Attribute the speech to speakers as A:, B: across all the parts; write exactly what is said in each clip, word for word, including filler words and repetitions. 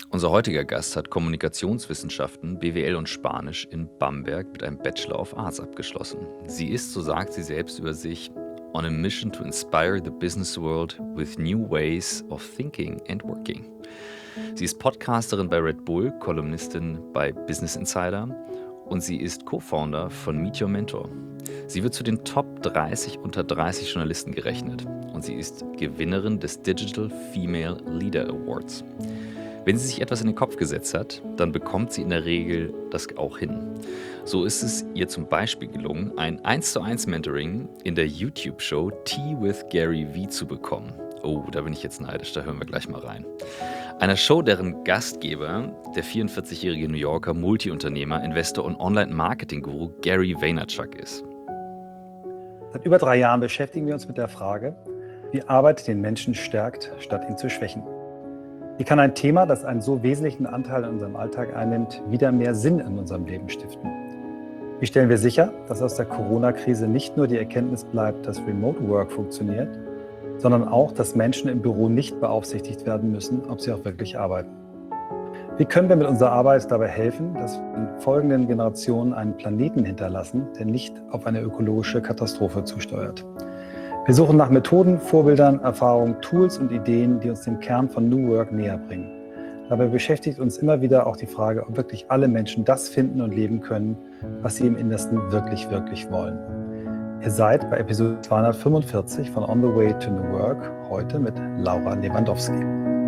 A: Unser heutiger Gast hat Kommunikationswissenschaften, B W L und Spanisch in Bamberg mit einem Bachelor of Arts abgeschlossen. Sie ist, so sagt sie selbst über sich, on a mission to inspire the business world with new ways of thinking and working. Sie ist Podcasterin bei Red Bull, Kolumnistin bei Business Insider und sie ist Co-Founder von Meet Your Mentor. Sie wird zu den Top dreißig unter dreißig Journalisten gerechnet und sie ist Gewinnerin des Digital Female Leader Awards. Wenn sie sich etwas in den Kopf gesetzt hat, dann bekommt sie in der Regel das auch hin. So ist es ihr zum Beispiel gelungen, ein eins zu eins Mentoring in der YouTube-Show Tea with Gary Vee zu bekommen. Oh, da bin ich jetzt neidisch, da hören wir gleich mal rein. Einer Show, deren Gastgeber der vierundvierzigjährige New Yorker Multiunternehmer, Investor und Online-Marketing-Guru Gary Vaynerchuk ist.
B: Seit über drei Jahren beschäftigen wir uns mit der Frage, wie Arbeit den Menschen stärkt, statt ihn zu schwächen. Wie kann ein Thema, das einen so wesentlichen Anteil in unserem Alltag einnimmt, wieder mehr Sinn in unserem Leben stiften? Wie stellen wir sicher, dass aus der Corona-Krise nicht nur die Erkenntnis bleibt, dass Remote Work funktioniert, sondern auch, dass Menschen im Büro nicht beaufsichtigt werden müssen, ob sie auch wirklich arbeiten? Wie können wir mit unserer Arbeit dabei helfen, dass wir in folgenden Generationen einen Planeten hinterlassen, der nicht auf eine ökologische Katastrophe zusteuert? Wir suchen nach Methoden, Vorbildern, Erfahrungen, Tools und Ideen, die uns dem Kern von New Work näher bringen. Dabei beschäftigt uns immer wieder auch die Frage, ob wirklich alle Menschen das finden und leben können, was sie im Innersten wirklich, wirklich wollen. Ihr seid bei Episode zweihundertfünfundvierzig von On the Way to New Work, heute mit Laura Lewandowski.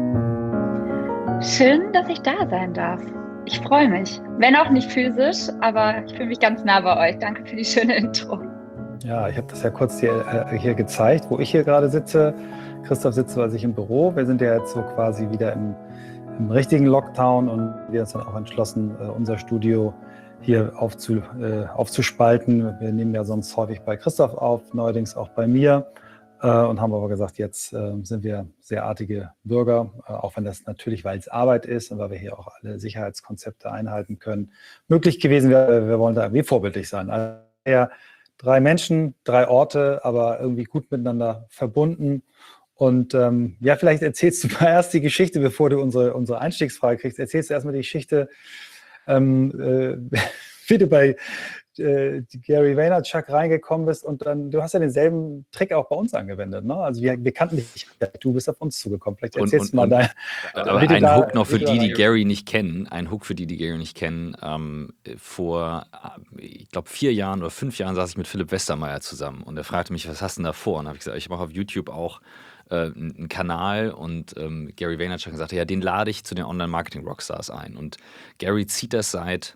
C: Schön, dass ich da sein darf. Ich freue mich. Wenn auch nicht physisch, aber ich fühle mich ganz nah bei euch. Danke für die schöne Intro.
B: Ja, ich habe das ja kurz hier, äh, hier gezeigt, wo ich hier gerade sitze. Christoph sitzt bei sich im Büro. Wir sind ja jetzt so quasi wieder im, im richtigen Lockdown und wir haben uns dann auch entschlossen, äh, unser Studio hier aufzu, äh, aufzuspalten. Wir nehmen ja sonst häufig bei Christoph auf, neuerdings auch bei mir äh, und haben aber gesagt, jetzt äh, sind wir sehr artige Bürger, äh, auch wenn das natürlich, weil es Arbeit ist und weil wir hier auch alle Sicherheitskonzepte einhalten können, möglich gewesen wäre. Wir wollen da irgendwie vorbildlich sein. Also eher drei Menschen, drei Orte, aber irgendwie gut miteinander verbunden. Und ähm, ja, vielleicht erzählst du mal erst die Geschichte, bevor du unsere, unsere Einstiegsfrage kriegst. Erzählst du erstmal die Geschichte, ähm, äh, wie du bei äh, Gary Vaynerchuk reingekommen bist. Und dann, du hast ja denselben Trick auch bei uns angewendet, ne? Also wir, wir kannten dich, du bist auf uns zugekommen. Vielleicht erzählst
A: und,
B: du mal
A: und,
B: dein...
A: Aber ein
B: da,
A: Hook noch für die, die
B: da
A: Gary nicht kennen. Ein Hook für die, die Gary nicht kennen. Ähm, vor, ich glaube, vier Jahren oder fünf Jahren saß ich mit Philipp Westermeier zusammen und er fragte mich, was hast du denn da vor? Und habe ich gesagt, ich mache auf YouTube auch äh, einen Kanal und ähm, Gary Vaynerchuk sagte, ja, den lade ich zu den Online-Marketing-Rockstars ein. Und Gary zieht das seit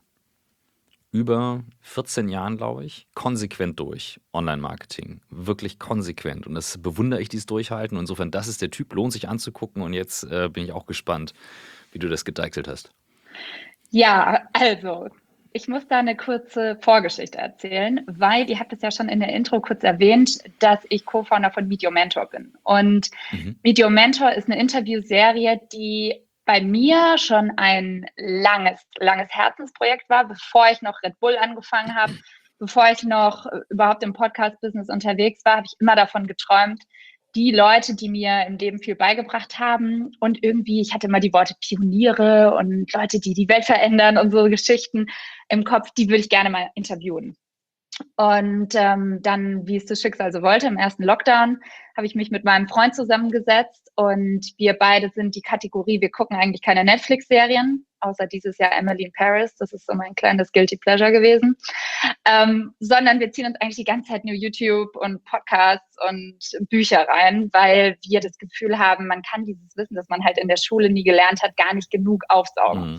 A: über vierzehn Jahren, glaube ich, konsequent durch. Online-Marketing. Wirklich konsequent. Und das bewundere ich, dieses Durchhalten. Und insofern, das ist der Typ, lohnt sich anzugucken. Und jetzt äh, bin ich auch gespannt, wie du das gedeichselt hast.
C: Ja, also, ich muss da eine kurze Vorgeschichte erzählen, weil ihr habt es ja schon in der Intro kurz erwähnt, dass ich Co-Founder von Meet Your Mentor bin. Und mhm. Meet Your Mentor ist eine Interviewserie, die bei mir schon ein langes, langes Herzensprojekt war, bevor ich noch Red Bull angefangen habe, bevor ich noch überhaupt im Podcast-Business unterwegs war, habe ich immer davon geträumt, die Leute, die mir im Leben viel beigebracht haben und irgendwie, ich hatte immer die Worte Pioniere und Leute, die die Welt verändern und so Geschichten im Kopf, die würde ich gerne mal interviewen. Und ähm, dann, wie es das Schicksal so wollte, im ersten Lockdown habe ich mich mit meinem Freund zusammengesetzt und wir beide sind die Kategorie, wir gucken eigentlich keine Netflix-Serien, außer dieses Jahr Emily in Paris, das ist so mein kleines Guilty Pleasure gewesen, ähm, sondern wir ziehen uns eigentlich die ganze Zeit nur YouTube und Podcasts und Bücher rein, weil wir das Gefühl haben, man kann dieses Wissen, das man halt in der Schule nie gelernt hat, gar nicht genug aufsaugen. Mhm.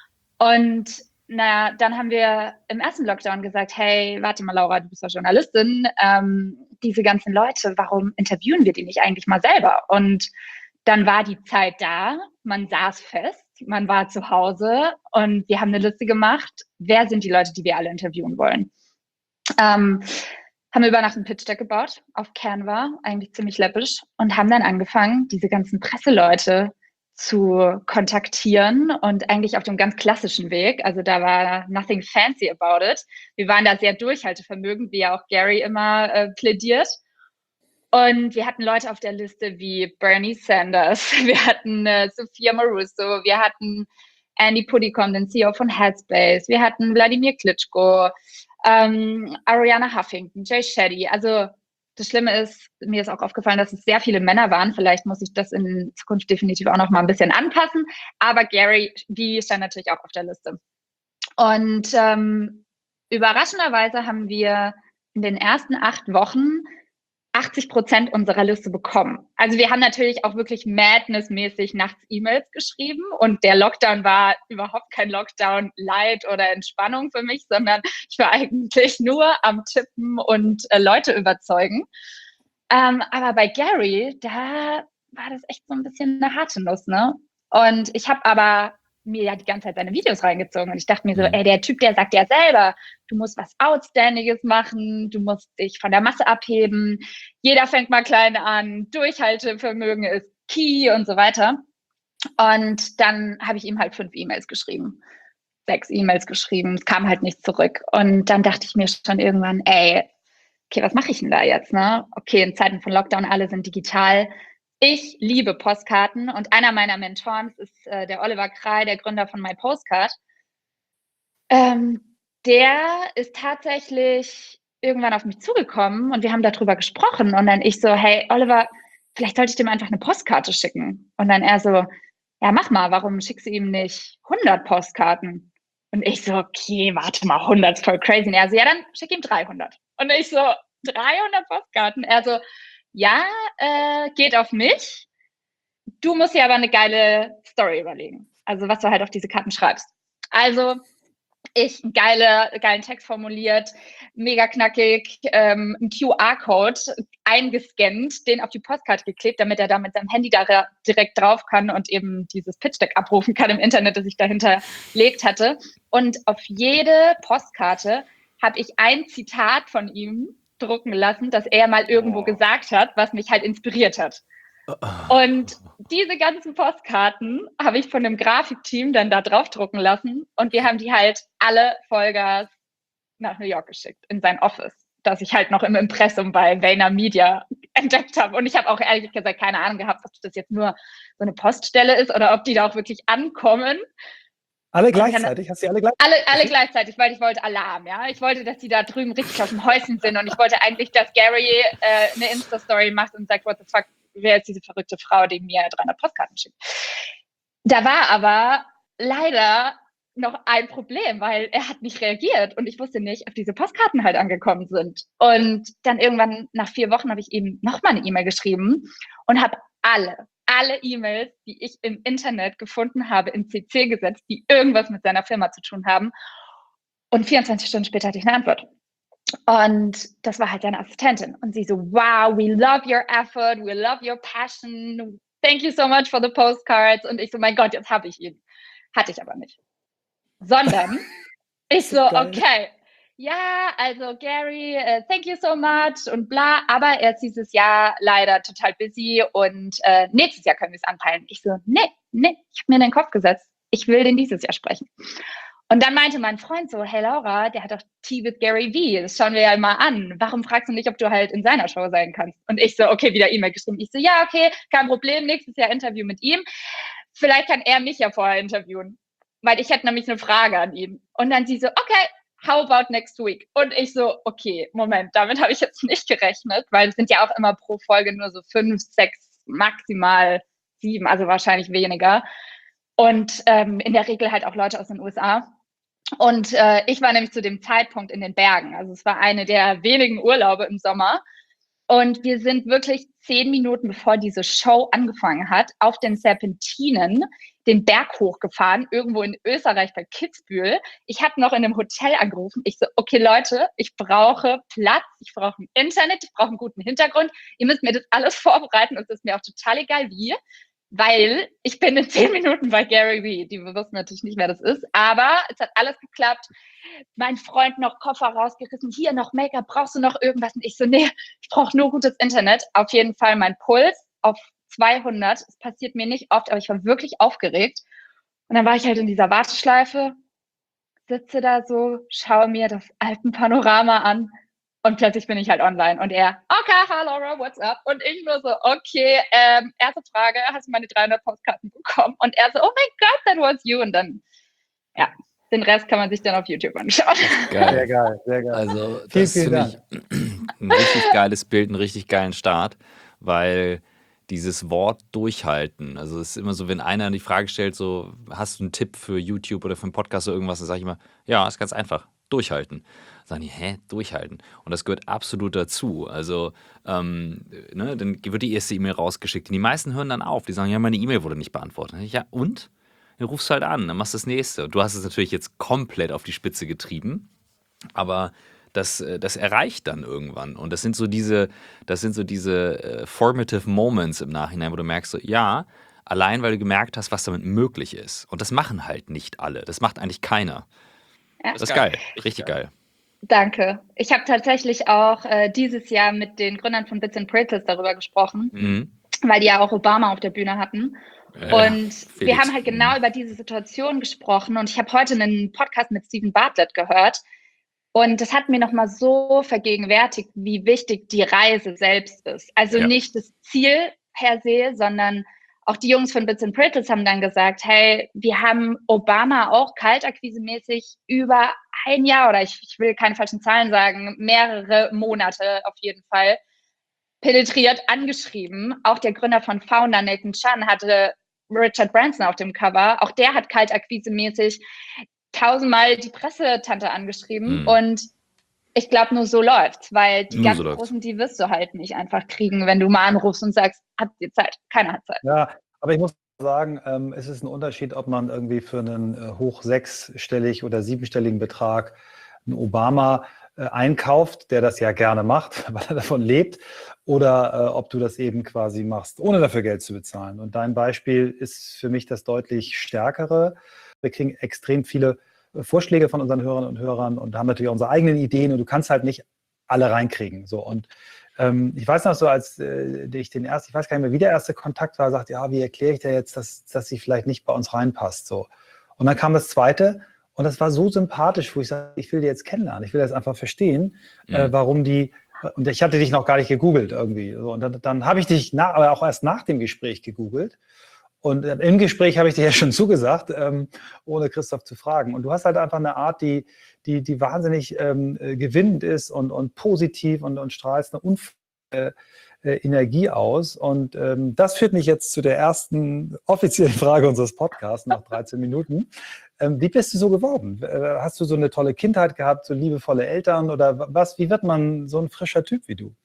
C: Und na, dann haben wir im ersten Lockdown gesagt, hey, warte mal, Laura, du bist ja Journalistin, ähm, diese ganzen Leute, warum interviewen wir die nicht eigentlich mal selber? Und dann war die Zeit da, man saß fest, man war zu Hause und wir haben eine Liste gemacht, wer sind die Leute, die wir alle interviewen wollen. Ähm, haben wir über Nacht ein Pitch Deck gebaut auf Canva, eigentlich ziemlich läppisch, und haben dann angefangen, diese ganzen Presseleute zu kontaktieren und eigentlich auf dem ganz klassischen Weg. Also da war nothing fancy about it. Wir waren da sehr durchhaltevermögend, wie ja auch Gary immer äh, plädiert. Und wir hatten Leute auf der Liste wie Bernie Sanders, wir hatten äh, Sophia Marusso, wir hatten Andy Puddicombe, den C E O von Headspace, wir hatten Wladimir Klitschko, ähm, Ariana Huffington, Jay Shetty. Also das Schlimme ist, mir ist auch aufgefallen, dass es sehr viele Männer waren. Vielleicht muss ich das in Zukunft definitiv auch noch mal ein bisschen anpassen. Aber Gary Vee stand natürlich auch auf der Liste. Und ähm, überraschenderweise haben wir in den ersten acht Wochen achtzig Prozent unserer Liste bekommen. Also wir haben natürlich auch wirklich madnessmäßig nachts E-Mails geschrieben und der Lockdown war überhaupt kein Lockdown Light oder Entspannung für mich, sondern ich war eigentlich nur am Tippen und äh, Leute überzeugen. Ähm, aber bei Gary, da war das echt so ein bisschen eine harte Nuss, ne? Und ich habe aber mir ja die ganze Zeit seine Videos reingezogen und ich dachte mir so, ey, der Typ, der sagt ja selber, du musst was Outstandinges machen, du musst dich von der Masse abheben, jeder fängt mal klein an, Durchhaltevermögen ist key und so weiter. Und dann habe ich ihm halt fünf E-Mails geschrieben, sechs E-Mails geschrieben, es kam halt nichts zurück. Und dann dachte ich mir schon irgendwann, ey, okay, was mache ich denn da jetzt, ne? Okay, in Zeiten von Lockdown, alle sind digital. Ich liebe Postkarten und einer meiner Mentoren ist äh, der Oliver Krei, der Gründer von MyPostcard. Ähm, der ist tatsächlich irgendwann auf mich zugekommen und wir haben darüber gesprochen und dann ich so, hey Oliver, vielleicht sollte ich dem einfach eine Postkarte schicken. Und dann er so, ja mach mal, warum schickst du ihm nicht hundert Postkarten? Und ich so, okay, warte mal, hundert ist voll crazy. Und er so, ja, dann schick ihm dreihundert. Und ich so, dreihundert Postkarten? Er so, ja, äh, geht auf mich. Du musst dir aber eine geile Story überlegen. Also was du halt auf diese Karten schreibst. Also ich einen geile, geilen Text formuliert, mega knackig, ähm, einen Q R-Code eingescannt, den auf die Postkarte geklebt, damit er da mit seinem Handy da direkt drauf kann und eben dieses Pitch-Deck abrufen kann im Internet, das ich dahinter legt hatte. Und auf jede Postkarte habe ich ein Zitat von ihm drucken lassen, das er mal irgendwo oh. gesagt hat, was mich halt inspiriert hat. Und diese ganzen Postkarten habe ich von dem Grafikteam dann da draufdrucken lassen und wir haben die halt alle Vollgas nach New York geschickt, in sein Office, das ich halt noch im Impressum bei VaynerMedia entdeckt habe. Und ich habe auch ehrlich gesagt keine Ahnung gehabt, ob das jetzt nur so eine Poststelle ist oder ob die da auch wirklich ankommen.
B: Alle gleichzeitig? Hast du alle gleichzeitig?
C: Alle, alle gleichzeitig, weil ich wollte Alarm, ja. Ich wollte, dass die da drüben richtig aus dem Häuschen sind und ich wollte eigentlich, dass Gary äh, eine Insta-Story macht und sagt, what the fuck, wer ist diese verrückte Frau, die mir dreihundert Postkarten schickt. Da war aber leider noch ein Problem, weil er hat nicht reagiert und ich wusste nicht, ob diese Postkarten halt angekommen sind. Und dann irgendwann nach vier Wochen habe ich ihm nochmal eine E-Mail geschrieben und habe alle, alle E-Mails, die ich im Internet gefunden habe, in C C gesetzt, die irgendwas mit seiner Firma zu tun haben. Und vierundzwanzig Stunden später hatte ich eine Antwort. Und das war halt seine Assistentin. Und sie so, wow, we love your effort, we love your passion, thank you so much for the postcards. Und ich so, mein Gott, jetzt habe ich ihn. Hatte ich aber nicht. Sondern ich so, okay, ja, also Gary, uh, thank you so much und bla, aber er ist dieses Jahr leider total busy und uh, nächstes Jahr können wir es anpeilen. Ich so, nee, nee, ich habe mir in den Kopf gesetzt, ich will den dieses Jahr sprechen. Und dann meinte mein Freund so, hey Laura, der hat doch Tea with Gary Vee, das schauen wir ja mal an. Warum fragst du nicht, ob du halt in seiner Show sein kannst? Und ich so, okay, wieder E-Mail geschrieben. Ich so, ja, okay, kein Problem, nächstes Jahr Interview mit ihm. Vielleicht kann er mich ja vorher interviewen, weil ich hätte nämlich eine Frage an ihn. Und dann sie so, okay, how about next week? Und ich so, okay, Moment, damit habe ich jetzt nicht gerechnet, weil es sind ja auch immer pro Folge nur so fünf, sechs, maximal sieben, also wahrscheinlich weniger. Und ähm, in der Regel halt auch Leute aus den U S A. Und äh, ich war nämlich zu dem Zeitpunkt in den Bergen. Also es war eine der wenigen Urlaube im Sommer. Und wir sind wirklich zehn Minuten, bevor diese Show angefangen hat, auf den Serpentinen den Berg hochgefahren, irgendwo in Österreich bei Kitzbühel. Ich habe noch in einem Hotel angerufen. Ich so, okay Leute, ich brauche Platz, ich brauche ein Internet, ich brauche einen guten Hintergrund. Ihr müsst mir das alles vorbereiten und es ist mir auch total egal wie. Weil ich bin in zehn Minuten bei Gary Vee. Die wussten natürlich nicht, wer das ist. Aber es hat alles geklappt. Mein Freund noch Koffer rausgerissen. Hier noch Make-up. Brauchst du noch irgendwas? Und ich so, nee, ich brauche nur gutes Internet. Auf jeden Fall mein Puls auf zweihundert. Es passiert mir nicht oft, aber ich war wirklich aufgeregt. Und dann war ich halt in dieser Warteschleife, sitze da so, schaue mir das Alpenpanorama an Und plötzlich bin ich halt online und er, okay, hi Laura, what's up? Und ich nur so, okay, ähm, erste Frage, hast du meine dreihundert Postkarten bekommen? Und er so, oh mein Gott, that was you. Und dann, ja, den Rest kann man sich dann auf YouTube anschauen.
A: Geil.
B: Sehr geil, sehr geil.
A: Also
B: Vielen,
A: das
B: vielen
A: finde ich ein richtig geiles Bild, einen richtig geilen Start, weil dieses Wort durchhalten, also es ist immer so, wenn einer die Frage stellt, so, hast du einen Tipp für YouTube oder für einen Podcast oder irgendwas, dann sage ich immer, ja, ist ganz einfach, durchhalten. Sagen die, hä, durchhalten? Und das gehört absolut dazu. Also, ähm, ne, dann wird die erste E-Mail rausgeschickt. Und die meisten hören dann auf. Die sagen, ja, meine E-Mail wurde nicht beantwortet. Ja, und? Dann rufst du halt an, dann machst du das nächste. Du hast es natürlich jetzt komplett auf die Spitze getrieben, aber das, das erreicht dann irgendwann. Und das sind so diese, das sind so diese äh, formative Moments im Nachhinein, wo du merkst, so, ja, allein weil du gemerkt hast, was damit möglich ist. Und das machen halt nicht alle. Das macht eigentlich keiner.
C: Ja.
A: Das ist geil, richtig geil.
C: Danke. Ich habe tatsächlich auch äh, dieses Jahr mit den Gründern von Bits and Pretzels darüber gesprochen,
A: Mhm.
C: weil die ja auch Obama auf der Bühne hatten.
A: Ja,
C: und
A: Felix.
C: wir haben halt genau
A: Mhm.
C: über diese Situation gesprochen. Und ich habe heute einen Podcast mit Stephen Bartlett gehört. Und das hat mir nochmal so vergegenwärtigt, wie wichtig die Reise selbst ist. Also
A: Ja.
C: nicht das Ziel per se, sondern auch die Jungs von Bits and Pretzels haben dann gesagt, hey, wir haben Obama auch kaltakquisemäßig über ein Jahr oder ich, ich will keine falschen Zahlen sagen, mehrere Monate auf jeden Fall penetriert, angeschrieben. Auch der Gründer von Founder, Nathan Chan, hatte Richard Branson auf dem Cover. Auch der hat kaltakquisemäßig tausendmal die Pressetante angeschrieben.
A: Mhm.
C: Und ich glaube, nur so läuft's, weil die
A: Nur
C: ganz
A: so läuft's.
C: Großen, die wirst du halt nicht einfach kriegen, wenn du mal anrufst und sagst, habt ihr Zeit? Keiner hat Zeit.
B: Ja, aber ich muss sagen, ähm, es ist ein Unterschied, ob man irgendwie für einen äh, hoch sechsstellig oder siebenstelligen Betrag einen Obama äh, einkauft, der das ja gerne macht, weil er davon lebt, oder äh, ob du das eben quasi machst, ohne dafür Geld zu bezahlen. Und dein Beispiel ist für mich das deutlich stärkere. Wir kriegen extrem viele äh, Vorschläge von unseren Hörern und Hörern und haben natürlich auch unsere eigenen Ideen und du kannst halt nicht alle reinkriegen. So. Und ähm, ich weiß noch so, als äh, ich den ersten, ich weiß gar nicht mehr, wie der erste Kontakt war, sagt, ja, wie erkläre ich dir jetzt, dass, dass sie vielleicht nicht bei uns reinpasst. So. Und dann kam das zweite und das war so sympathisch, wo ich sage, ich will die jetzt kennenlernen, ich will das einfach verstehen,
A: Mhm.
B: äh, warum die, und ich hatte dich noch gar nicht gegoogelt irgendwie. So. Und dann, dann habe ich dich, nach, aber auch erst nach dem Gespräch gegoogelt. Und äh, im Gespräch habe ich dir ja schon zugesagt, ähm, ohne Christoph zu fragen. Und du hast halt einfach eine Art, die, die, die wahnsinnig ähm, äh, gewinnend ist und, und positiv und, und strahlst eine Unf äh, äh, Energie aus. Und ähm, das führt mich jetzt zu der ersten offiziellen Frage unseres Podcasts nach dreizehn Minuten. Ähm, wie bist du so geworden? Äh, hast du so eine tolle Kindheit gehabt, so liebevolle Eltern oder was? Wie wird man so ein frischer Typ wie du?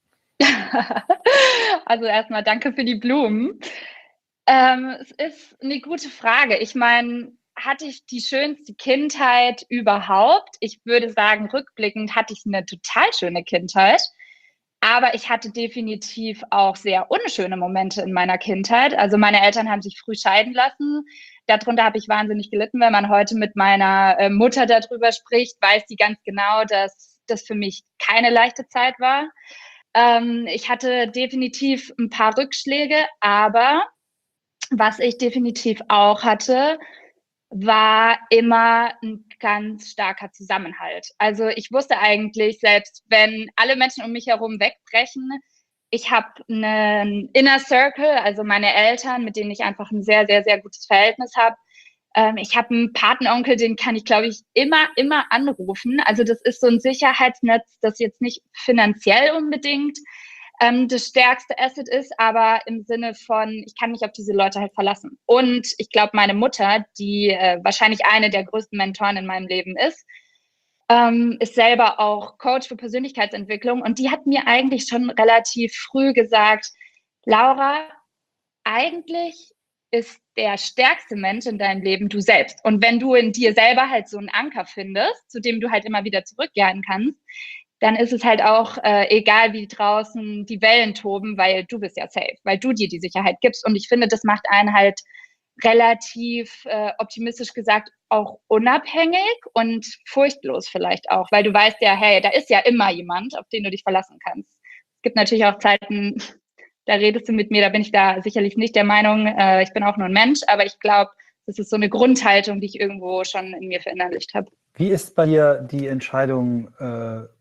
C: Also erstmal danke für die Blumen. Ähm, es ist eine gute Frage. Ich meine, hatte ich die schönste Kindheit überhaupt? Ich würde sagen, rückblickend hatte ich eine total schöne Kindheit. Aber ich hatte definitiv auch sehr unschöne Momente in meiner Kindheit. Also meine Eltern haben sich früh scheiden lassen. Darunter habe ich wahnsinnig gelitten. Wenn man heute mit meiner äh, Mutter darüber spricht, weiß sie ganz genau, dass das für mich keine leichte Zeit war. Ähm, ich hatte definitiv ein paar Rückschläge, aber was ich definitiv auch hatte, war immer ein ganz starker Zusammenhalt. Also ich wusste eigentlich, selbst wenn alle Menschen um mich herum wegbrechen, ich habe einen Inner Circle, also meine Eltern, mit denen ich einfach ein sehr, sehr, sehr gutes Verhältnis habe. Ähm, ich habe einen Patenonkel, den kann ich, glaube ich, immer, immer anrufen. Also das ist so ein Sicherheitsnetz, das jetzt nicht finanziell unbedingt ähm, das stärkste Asset ist, aber im Sinne von, ich kann mich auf diese Leute halt verlassen. Und ich glaube, meine Mutter, die äh, wahrscheinlich eine der größten Mentoren in meinem Leben ist, ähm, ist selber auch Coach für Persönlichkeitsentwicklung und die hat mir eigentlich schon relativ früh gesagt, Laura, eigentlich ist der stärkste Mensch in deinem Leben du selbst. Und wenn du in dir selber halt so einen Anker findest, zu dem du halt immer wieder zurückkehren kannst, dann ist es halt auch äh, egal, wie draußen die Wellen toben, weil du bist ja safe, weil du dir die Sicherheit gibst. Und ich finde, das macht einen halt relativ äh, optimistisch gesagt auch unabhängig und furchtlos vielleicht auch, weil du weißt ja, hey, da ist ja immer jemand, auf den du dich verlassen kannst. Es gibt natürlich auch Zeiten, da redest du mit mir, da bin ich da sicherlich nicht der Meinung, äh, ich bin auch nur ein Mensch, aber ich glaube, das ist so eine Grundhaltung, die ich irgendwo schon in mir verinnerlicht habe.
B: Wie ist bei dir die Entscheidung äh,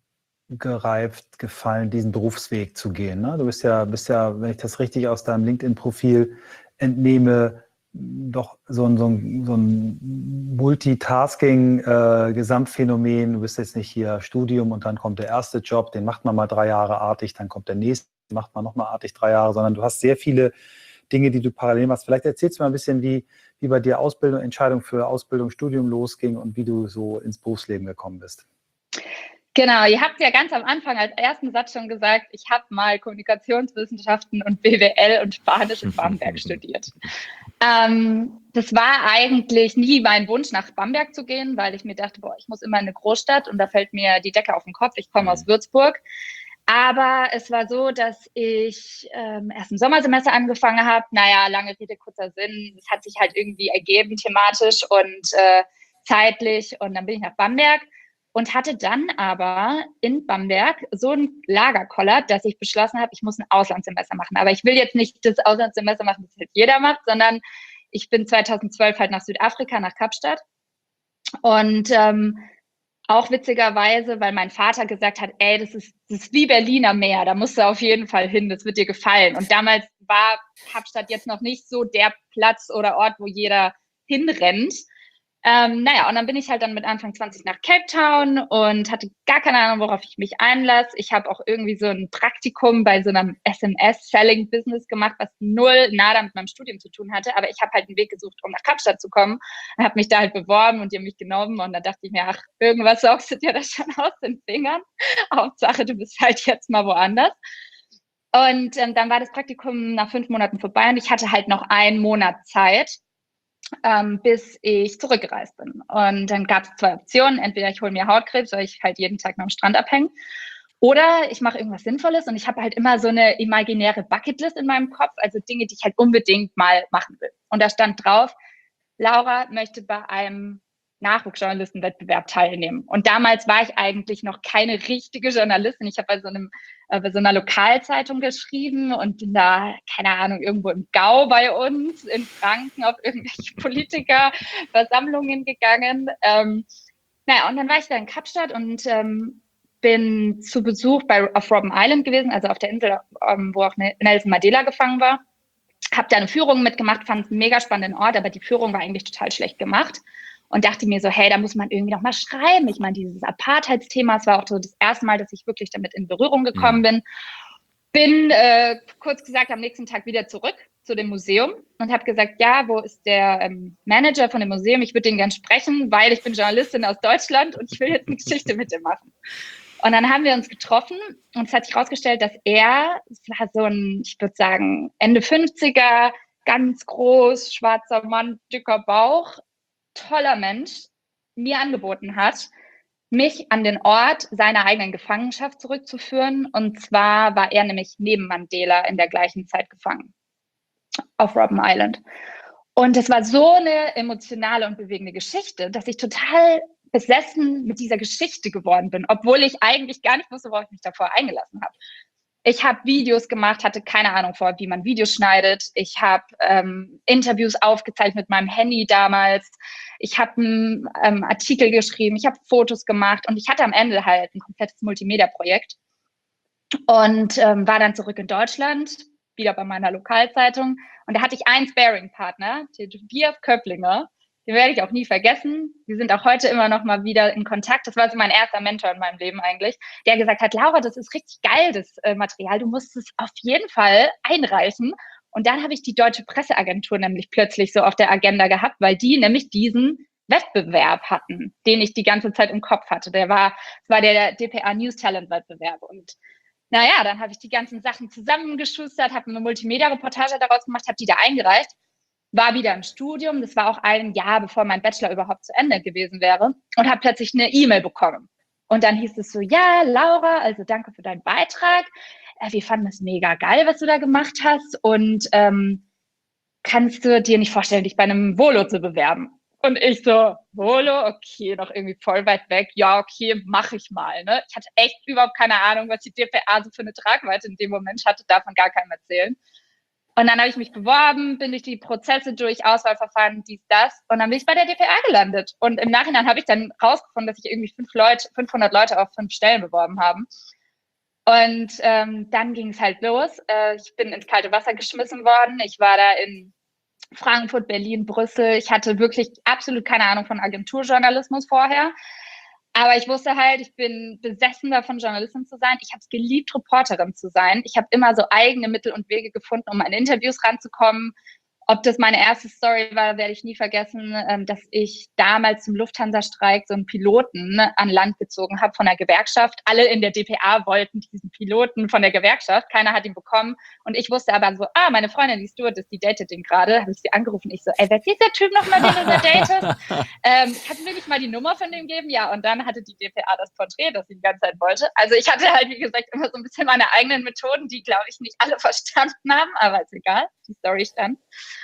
B: gereift gefallen, diesen Berufsweg zu gehen? Ne? Du bist ja, bist ja, wenn ich das richtig aus deinem LinkedIn-Profil entnehme, doch so ein, so ein, so ein Multitasking-Gesamtphänomen. Äh, du bist jetzt nicht hier Studium und dann kommt der erste Job, den macht man mal drei Jahre artig, dann kommt der nächste, den macht man nochmal artig drei Jahre, sondern du hast sehr viele Dinge, die du parallel machst. Vielleicht erzählst du mal ein bisschen, wie, wie bei dir Ausbildung, Entscheidung für Ausbildung, Studium losging und wie du so ins Berufsleben gekommen bist.
C: Genau, ihr habt ja ganz am Anfang als ersten Satz schon gesagt, ich habe mal Kommunikationswissenschaften und B W L und Spanisch in Bamberg studiert. Ähm, das war eigentlich nie mein Wunsch, nach Bamberg zu gehen, weil ich mir dachte, boah, ich muss immer in eine Großstadt und da fällt mir die Decke auf den Kopf. Ich komme mhm. aus Würzburg. Aber es war so, dass ich ähm, erst im Sommersemester angefangen habe. Naja, lange Rede, kurzer Sinn. Es hat sich halt irgendwie ergeben, thematisch und äh, zeitlich. Und dann bin ich nach Bamberg. Und hatte dann aber in Bamberg so ein Lagerkoller, dass ich beschlossen habe, ich muss ein Auslandssemester machen. Aber ich will jetzt nicht das Auslandssemester machen, das halt jeder macht, sondern ich bin zweitausendzwölf halt nach Südafrika, nach Kapstadt. Und ähm, auch witzigerweise, weil mein Vater gesagt hat, ey, das ist, das ist wie Berliner Meer, da musst du auf jeden Fall hin, das wird dir gefallen. Und damals war Kapstadt jetzt noch nicht so der Platz oder Ort, wo jeder hinrennt. Ähm, naja, und dann bin ich halt dann mit Anfang zwanzig nach Cape Town und hatte gar keine Ahnung, worauf ich mich einlasse. Ich habe auch irgendwie so ein Praktikum bei so einem S M S-Selling-Business gemacht, was null nada mit meinem Studium zu tun hatte. Aber ich habe halt einen Weg gesucht, um nach Kapstadt zu kommen. Habe mich da halt beworben und die haben mich genommen. Und dann dachte ich mir, ach, irgendwas saugst du dir das schon aus den Fingern. Hauptsache, du bist halt jetzt mal woanders. Und ähm, dann war das Praktikum nach fünf Monaten vorbei und ich hatte halt noch einen Monat Zeit, Ähm, bis ich zurückgereist bin. Und dann gab es zwei Optionen. Entweder ich hole mir Hautkrebs, weil ich halt jeden Tag noch am Strand abhänge. Oder ich mache irgendwas Sinnvolles und ich habe halt immer so eine imaginäre Bucketlist in meinem Kopf, also Dinge, die ich halt unbedingt mal machen will. Und da stand drauf, Laura möchte bei einem Nachwuchsjournalistenwettbewerb teilnehmen. Und damals war ich eigentlich noch keine richtige Journalistin. Ich habe bei so einem äh, bei so einer Lokalzeitung geschrieben und bin da, keine Ahnung, irgendwo im Gau bei uns in Franken auf irgendwelche Politikerversammlungen gegangen. Ähm, naja, und dann war ich da in Kapstadt und ähm, bin zu Besuch bei, auf Robben Island gewesen, also auf der Insel, ähm, wo auch Nelson Mandela gefangen war. Habe da eine Führung mitgemacht, fand es einen mega spannenden Ort, aber die Führung war eigentlich total schlecht gemacht. Und dachte mir so, hey, da muss man irgendwie noch mal schreiben. Ich meine, dieses Apartheidsthema, es war auch so das erste Mal, dass ich wirklich damit in Berührung gekommen bin. Bin, äh, kurz gesagt, am nächsten Tag wieder zurück zu dem Museum und habe gesagt, ja, wo ist der ähm, Manager von dem Museum? Ich würde den gern sprechen, weil ich bin Journalistin aus Deutschland und ich will jetzt eine Geschichte mit dem machen. Und dann haben wir uns getroffen und es hat sich herausgestellt, dass er, es war so ein, ich würde sagen, Ende fünfziger, ganz groß, schwarzer Mann, dicker Bauch, toller Mensch, mir angeboten hat, mich an den Ort seiner eigenen Gefangenschaft zurückzuführen. Und zwar war er nämlich neben Mandela in der gleichen Zeit gefangen, auf Robben Island. Und es war so eine emotionale und bewegende Geschichte, dass ich total besessen mit dieser Geschichte geworden bin, obwohl ich eigentlich gar nicht wusste, worauf ich mich davor eingelassen habe. Ich habe Videos gemacht, hatte keine Ahnung vor, wie man Videos schneidet. Ich habe ähm, Interviews aufgezeichnet mit meinem Handy damals. Ich habe einen ähm, Artikel geschrieben, ich habe Fotos gemacht und ich hatte am Ende halt ein komplettes Multimedia-Projekt und ähm, war dann zurück in Deutschland, wieder bei meiner Lokalzeitung. Und da hatte ich einen Sparing-Partner, den Tobias Köpplinger. Den werde ich auch nie vergessen. Wir sind auch heute immer noch mal wieder in Kontakt. Das war so mein erster Mentor in meinem Leben eigentlich, der gesagt hat, Laura, das ist richtig geil, das äh, Material. Du musst es auf jeden Fall einreichen. Und dann habe ich die Deutsche Presseagentur nämlich plötzlich so auf der Agenda gehabt, weil die nämlich diesen Wettbewerb hatten, den ich die ganze Zeit im Kopf hatte. Der war, das war der D P A News Talent Wettbewerb. Und naja, dann habe ich die ganzen Sachen zusammengeschustert, habe eine Multimedia-Reportage daraus gemacht, habe die da eingereicht. War wieder im Studium, das war auch ein Jahr, bevor mein Bachelor überhaupt zu Ende gewesen wäre und habe plötzlich eine E-Mail bekommen. Und dann hieß es so, ja, Laura, also danke für deinen Beitrag. Äh, wir fanden es mega geil, was du da gemacht hast und ähm, kannst du dir nicht vorstellen, dich bei einem Volo zu bewerben? Und ich so, Volo, okay, noch irgendwie voll weit weg. Ja, okay, mache ich mal. Ne? Ich hatte echt überhaupt keine Ahnung, was die D P A so für eine Tragweite in dem Moment hatte, davon gar keinem erzählen. Und dann habe ich mich beworben, bin durch die Prozesse durch, Auswahlverfahren, dies, das. Und dann bin ich bei der D P A gelandet. Und im Nachhinein habe ich dann rausgefunden, dass sich irgendwie fünf Leute, fünfhundert Leute auf fünf Stellen beworben haben. Und ähm, dann ging es halt los. Äh, ich bin ins kalte Wasser geschmissen worden. Ich war da in Frankfurt, Berlin, Brüssel. Ich hatte wirklich absolut keine Ahnung von Agenturjournalismus vorher. Aber ich wusste halt, ich bin besessen davon, Journalistin zu sein. Ich habe es geliebt, Reporterin zu sein. Ich habe immer so eigene Mittel und Wege gefunden, um an Interviews ranzukommen. Ob das meine erste Story war, werde ich nie vergessen, ähm, dass ich damals zum Lufthansa-Streik so einen Piloten an Land gezogen habe von der Gewerkschaft. Alle in der D P A wollten diesen Piloten von der Gewerkschaft. Keiner hat ihn bekommen. Und ich wusste aber so, ah, meine Freundin, die Stewardess, die datet den gerade. Habe ich sie angerufen. Ich so, ey, wer ist dieser Typ nochmal, den du da datest? ähm, kannst du mir nicht mal die Nummer von dem geben? Ja, und dann hatte die D P A das Porträt, das sie die ganze Zeit wollte. Also ich hatte halt, wie gesagt, immer so ein bisschen meine eigenen Methoden, die, glaube ich, nicht alle verstanden haben. Aber ist egal, die Story stand.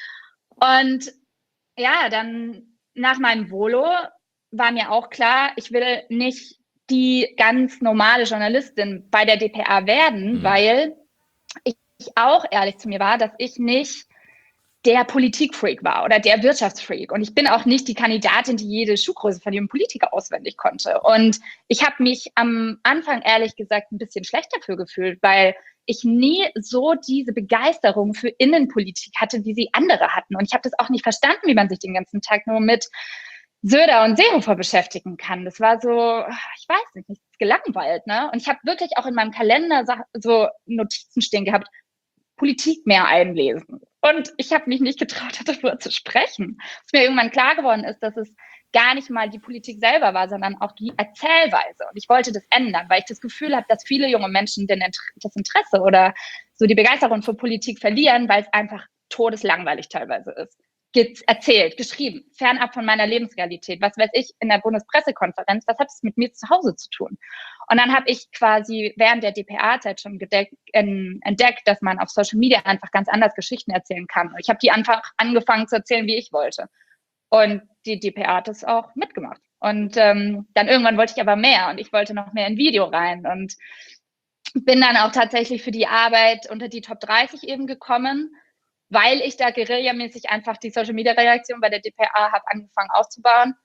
C: Und ja, dann nach meinem Volo war mir auch klar, ich will nicht die ganz normale Journalistin bei der D P A werden, mhm. weil ich auch ehrlich zu mir war, dass ich nicht der Politikfreak war oder der Wirtschaftsfreak. Und ich bin auch nicht die Kandidatin, die jede Schuhgröße von jedem Politiker auswendig konnte. Und ich habe mich am Anfang ehrlich gesagt ein bisschen schlecht dafür gefühlt, weil ich nie so diese Begeisterung für Innenpolitik hatte, wie sie andere hatten. Und ich habe das auch nicht verstanden, wie man sich den ganzen Tag nur mit Söder und Seehofer beschäftigen kann. Das war so, ich weiß nicht, nichts gelangweilt, ne? Und ich habe wirklich auch in meinem Kalender so Notizen stehen gehabt, Politik mehr einlesen. Und ich habe mich nicht getraut, darüber zu sprechen. Was mir irgendwann klar geworden ist, dass es gar nicht mal die Politik selber war, sondern auch die Erzählweise. Und ich wollte das ändern, weil ich das Gefühl habe, dass viele junge Menschen den Inter- das Interesse oder so die Begeisterung für Politik verlieren, weil es einfach todeslangweilig teilweise ist. Ge- erzählt, geschrieben, fernab von meiner Lebensrealität. Was weiß ich, in der Bundespressekonferenz, was hat es mit mir zu Hause zu tun? Und dann habe ich quasi während der D P A-Zeit schon gedeckt, ähm, entdeckt, dass man auf Social Media einfach ganz anders Geschichten erzählen kann. Und ich habe die einfach angefangen zu erzählen, wie ich wollte. Und die D P A hat das auch mitgemacht. Und ähm, dann irgendwann wollte ich aber mehr und ich wollte noch mehr in Video rein und bin dann auch tatsächlich für die Arbeit unter die Top dreißig eben gekommen, weil ich da guerillamäßig einfach die Social-Media-Redaktion bei der D P A habe angefangen aufzubauen.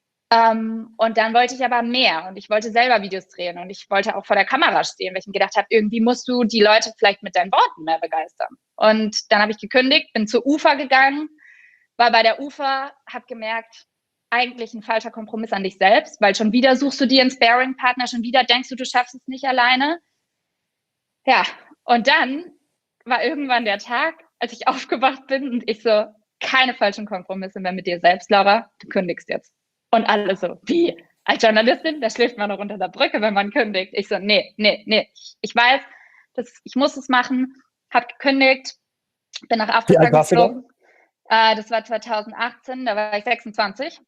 C: Ähm, und dann wollte ich aber mehr und ich wollte selber Videos drehen und ich wollte auch vor der Kamera stehen, weil ich mir gedacht habe, irgendwie musst du die Leute vielleicht mit deinen Worten mehr begeistern. Und dann habe ich gekündigt, bin zur U F A gegangen, war bei der U F A, habe gemerkt, eigentlich ein falscher Kompromiss an dich selbst, weil schon wieder suchst du dir einen Sparring-Partner, schon wieder denkst du, du schaffst es nicht alleine. Ja, und dann war irgendwann der Tag, als ich aufgewacht bin und ich so, keine falschen Kompromisse mehr mit dir selbst, Laura, du kündigst jetzt. Und alle so, wie? Als Journalistin, da schläft man noch unter der Brücke, wenn man kündigt. Ich so, nee, nee, nee, ich weiß, das, ich muss es machen, hab gekündigt, bin nach Afrika geflogen. Äh, das war zweitausendachtzehn, da war ich sechsundzwanzig.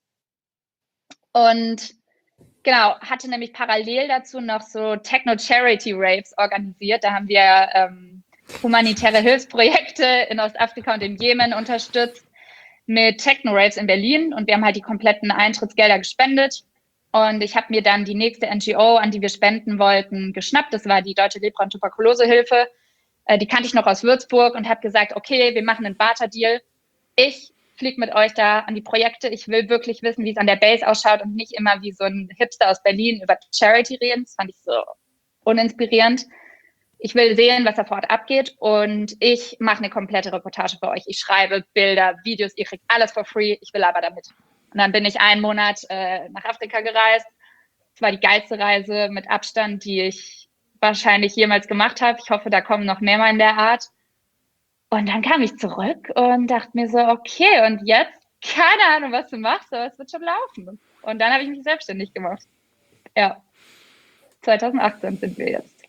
C: Und genau, hatte nämlich parallel dazu noch so Techno-Charity-Raves organisiert. Da haben wir ähm, humanitäre Hilfsprojekte in Ostafrika und im Jemen unterstützt mit Techno-Raves in Berlin. Und wir haben halt die kompletten Eintrittsgelder gespendet. Und ich habe mir dann die nächste N G O, an die wir spenden wollten, geschnappt. Das war die Deutsche Lepra- und Tuberkulosehilfe. Äh, die kannte ich noch aus Würzburg und habe gesagt, okay, wir machen einen Barter-Deal. Ich fliege mit euch da an die Projekte. Ich will wirklich wissen, wie es an der Base ausschaut und nicht immer wie so ein Hipster aus Berlin über Charity reden. Das fand ich so uninspirierend. Ich will sehen, was da vor Ort abgeht und ich mache eine komplette Reportage für euch. Ich schreibe Bilder, Videos, ihr kriegt alles for free. Ich will aber damit. Und dann bin ich einen Monat äh, nach Afrika gereist. Es war die geilste Reise mit Abstand, die ich wahrscheinlich jemals gemacht habe. Ich hoffe, da kommen noch mehr mal in der Art. Und dann kam ich zurück und dachte mir so, okay, und jetzt, keine Ahnung, was du machst, aber es wird schon laufen. Und dann habe ich mich selbstständig gemacht. Ja, zweitausendachtzehn sind wir jetzt.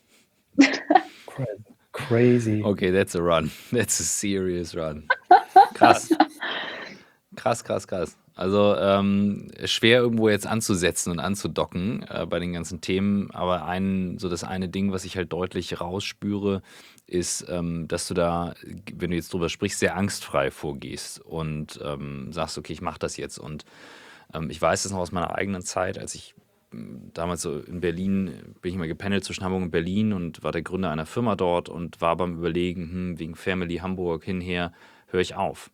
B: Crazy.
A: Okay, that's a run. That's a serious run. Krass. Krass, krass, krass. Also ähm, schwer irgendwo jetzt anzusetzen und anzudocken äh, bei den ganzen Themen, aber ein, so das eine Ding, was ich halt deutlich rausspüre, ist, ähm, dass du da, wenn du jetzt drüber sprichst, sehr angstfrei vorgehst und ähm, sagst, okay, ich mache das jetzt. Und ähm, ich weiß das noch aus meiner eigenen Zeit, als ich damals so in Berlin, bin ich mal gependelt zwischen Hamburg und Berlin und war der Gründer einer Firma dort und war beim Überlegen, hm, wegen Family Hamburg hinher, höre ich auf.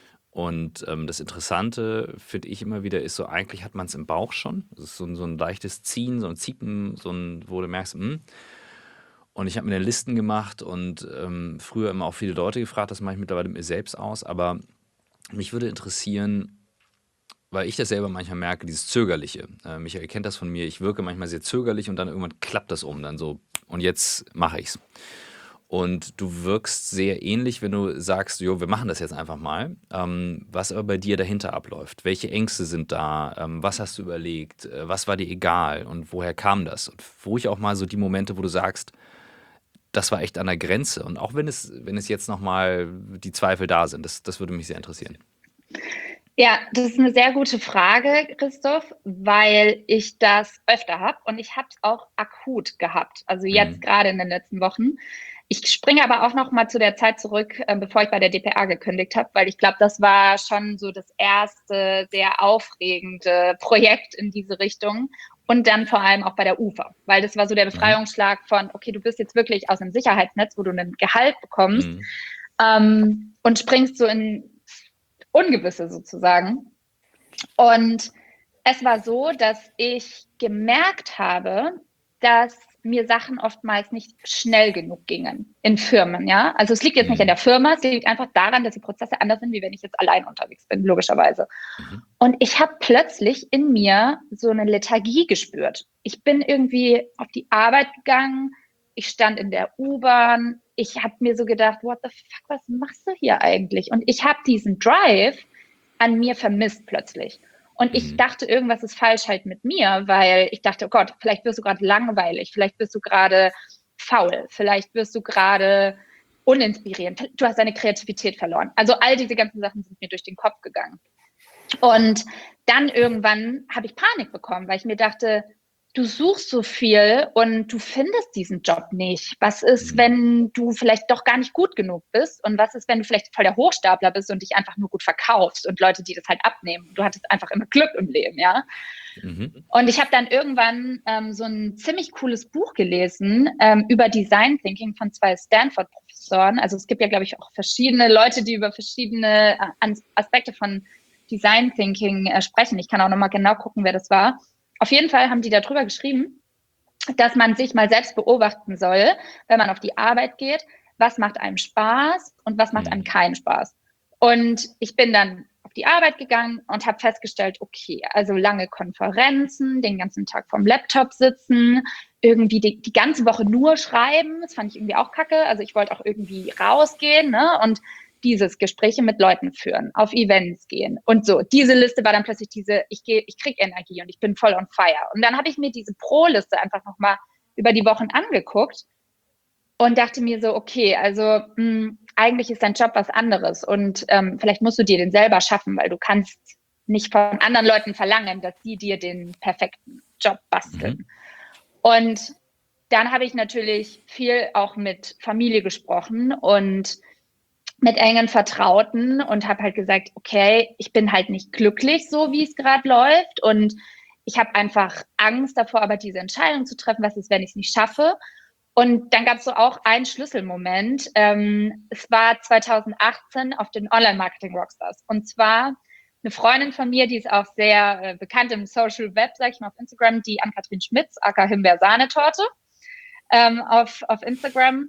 A: Und ähm, das Interessante, finde ich immer wieder, ist so, eigentlich hat man es im Bauch schon. Es ist so, ein- so ein leichtes Ziehen, so ein Ziepen, so ein, wo du merkst, hm. Und ich habe mir Listen gemacht und ähm, früher immer auch viele Leute gefragt, das mache ich mittlerweile mit mir selbst aus. Aber mich würde interessieren, weil ich das selber manchmal merke, dieses Zögerliche. Äh, Michael kennt das von mir, ich wirke manchmal sehr zögerlich und dann irgendwann klappt das um, dann so, und jetzt mache ich's. Und du wirkst sehr ähnlich, wenn du sagst, jo, wir machen das jetzt einfach mal. Ähm, was aber bei dir dahinter abläuft. Welche Ängste sind da? Ähm, was hast du überlegt? Äh, was war dir egal? Und woher kam das? Und ruhig auch mal so die Momente, wo du sagst, das war echt an der Grenze. Und auch wenn es, wenn es jetzt nochmal die Zweifel da sind, das, das würde mich sehr interessieren.
C: Ja, das ist eine sehr gute Frage, Christoph, weil ich das öfter habe und ich habe es auch akut gehabt, also jetzt
A: Mhm.
C: gerade in den letzten Wochen. Ich springe aber auch noch mal zu der Zeit zurück, äh, bevor ich bei der D P A gekündigt habe, weil ich glaube, das war schon so das erste sehr aufregende Projekt in diese Richtung und dann vor allem auch bei der U F A, weil das war so der
A: Mhm.
C: Befreiungsschlag von, okay, du bist jetzt wirklich aus einem Sicherheitsnetz, wo du ein Gehalt bekommst,
A: Mhm.
C: ähm, und springst so in Ungewisse sozusagen. Und es war so, dass ich gemerkt habe, dass mir Sachen oftmals nicht schnell genug gingen in Firmen, ja. Also es liegt jetzt nicht an
A: Mhm.
C: der Firma, es liegt einfach daran, dass die Prozesse anders sind, wie wenn ich jetzt allein unterwegs bin, logischerweise.
A: Mhm.
C: Und ich habe plötzlich in mir so eine Lethargie gespürt. Ich bin irgendwie auf die Arbeit gegangen, ich stand in der U-Bahn, ich habe mir so gedacht, what the fuck, was machst du hier eigentlich? Und ich habe diesen Drive an mir vermisst plötzlich. Und ich
A: Mhm.
C: dachte, irgendwas ist falsch halt mit mir, weil ich dachte, oh Gott, vielleicht wirst du gerade langweilig, vielleicht bist du gerade faul, vielleicht wirst du gerade uninspirierend, du hast deine Kreativität verloren. Also all diese ganzen Sachen sind mir durch den Kopf gegangen. Und dann irgendwann habe ich Panik bekommen, weil ich mir dachte, du suchst so viel und du findest diesen Job nicht. Was ist,
A: Mhm.
C: wenn du vielleicht doch gar nicht gut genug bist? Und was ist, wenn du vielleicht voll der Hochstapler bist und dich einfach nur gut verkaufst und Leute, die das halt abnehmen? Du hattest einfach immer Glück im Leben, ja?
A: Mhm.
C: Und ich habe dann irgendwann ähm, so ein ziemlich cooles Buch gelesen ähm, über Design Thinking von zwei Stanford-Professoren. Also es gibt ja, glaube ich, auch verschiedene Leute, die über verschiedene äh, Aspekte von Design Thinking äh, sprechen. Ich kann auch nochmal genau gucken, wer das war. Auf jeden Fall haben die darüber geschrieben, dass man sich mal selbst beobachten soll, wenn man auf die Arbeit geht, was macht einem Spaß und was macht einem
A: Mhm.
C: keinen Spaß. Und ich bin dann auf die Arbeit gegangen und habe festgestellt, okay, also lange Konferenzen, den ganzen Tag vom Laptop sitzen, irgendwie die, die ganze Woche nur schreiben, das fand ich irgendwie auch kacke. Also ich wollte auch irgendwie rausgehen, ne? Und dieses Gespräche mit Leuten führen, auf Events gehen und so. Diese Liste war dann plötzlich diese, ich gehe, ich krieg Energie und ich bin voll on fire. Und dann habe ich mir diese Pro-Liste einfach nochmal über die Wochen angeguckt und dachte mir so, okay, also mh, eigentlich ist dein Job was anderes und ähm, vielleicht musst du dir den selber schaffen, weil du kannst nicht von anderen Leuten verlangen, dass sie dir den perfekten Job basteln.
A: Mhm.
C: Und dann habe ich natürlich viel auch mit Familie gesprochen und mit engen Vertrauten und habe halt gesagt, okay, ich bin halt nicht glücklich so, wie es gerade läuft und ich habe einfach Angst davor, aber diese Entscheidung zu treffen, was ist, wenn ich es nicht schaffe. Und dann gab es so auch einen Schlüsselmoment. Ähm, es war zwanzig achtzehn auf den Online-Marketing-Rockstars. Und zwar eine Freundin von mir, die ist auch sehr äh, bekannt im Social Web, sag ich mal, auf Instagram, die Ann-Kathrin Schmitz, aka Himbeer-Sahnetorte, ähm, auf, auf Instagram.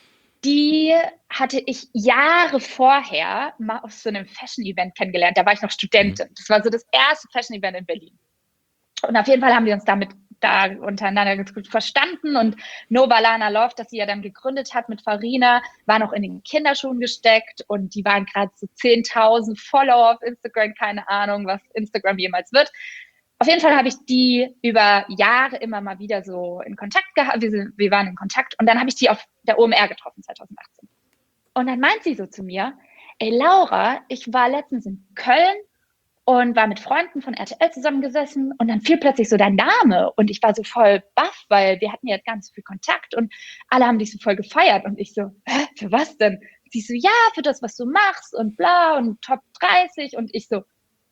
C: Die hatte ich Jahre vorher mal auf so einem Fashion-Event kennengelernt. Da war ich noch Studentin. Das war so das erste Fashion-Event in Berlin. Und auf jeden Fall haben wir uns damit da untereinander ganz gut verstanden. Und Nova Lana Love, das sie ja dann gegründet hat mit Farina, war noch in den Kinderschuhen gesteckt. Und die waren gerade so zehntausend Follower auf Instagram. Keine Ahnung, was Instagram jemals wird. Auf jeden Fall habe ich die über Jahre immer mal wieder so in Kontakt gehabt. Wir, sind, wir waren in Kontakt. Und dann habe ich die auf der O M R getroffen, zwanzig achtzehn. Und dann meint sie so zu mir, ey Laura, ich war letztens in Köln und war mit Freunden von R T L zusammengesessen und dann fiel plötzlich so dein Name und ich war so voll baff, weil wir hatten ja jetzt ganz viel Kontakt und alle haben dich so voll gefeiert und ich so, hä, für was denn? Sie so, ja, für das, was du machst und bla und Top dreißig und ich so,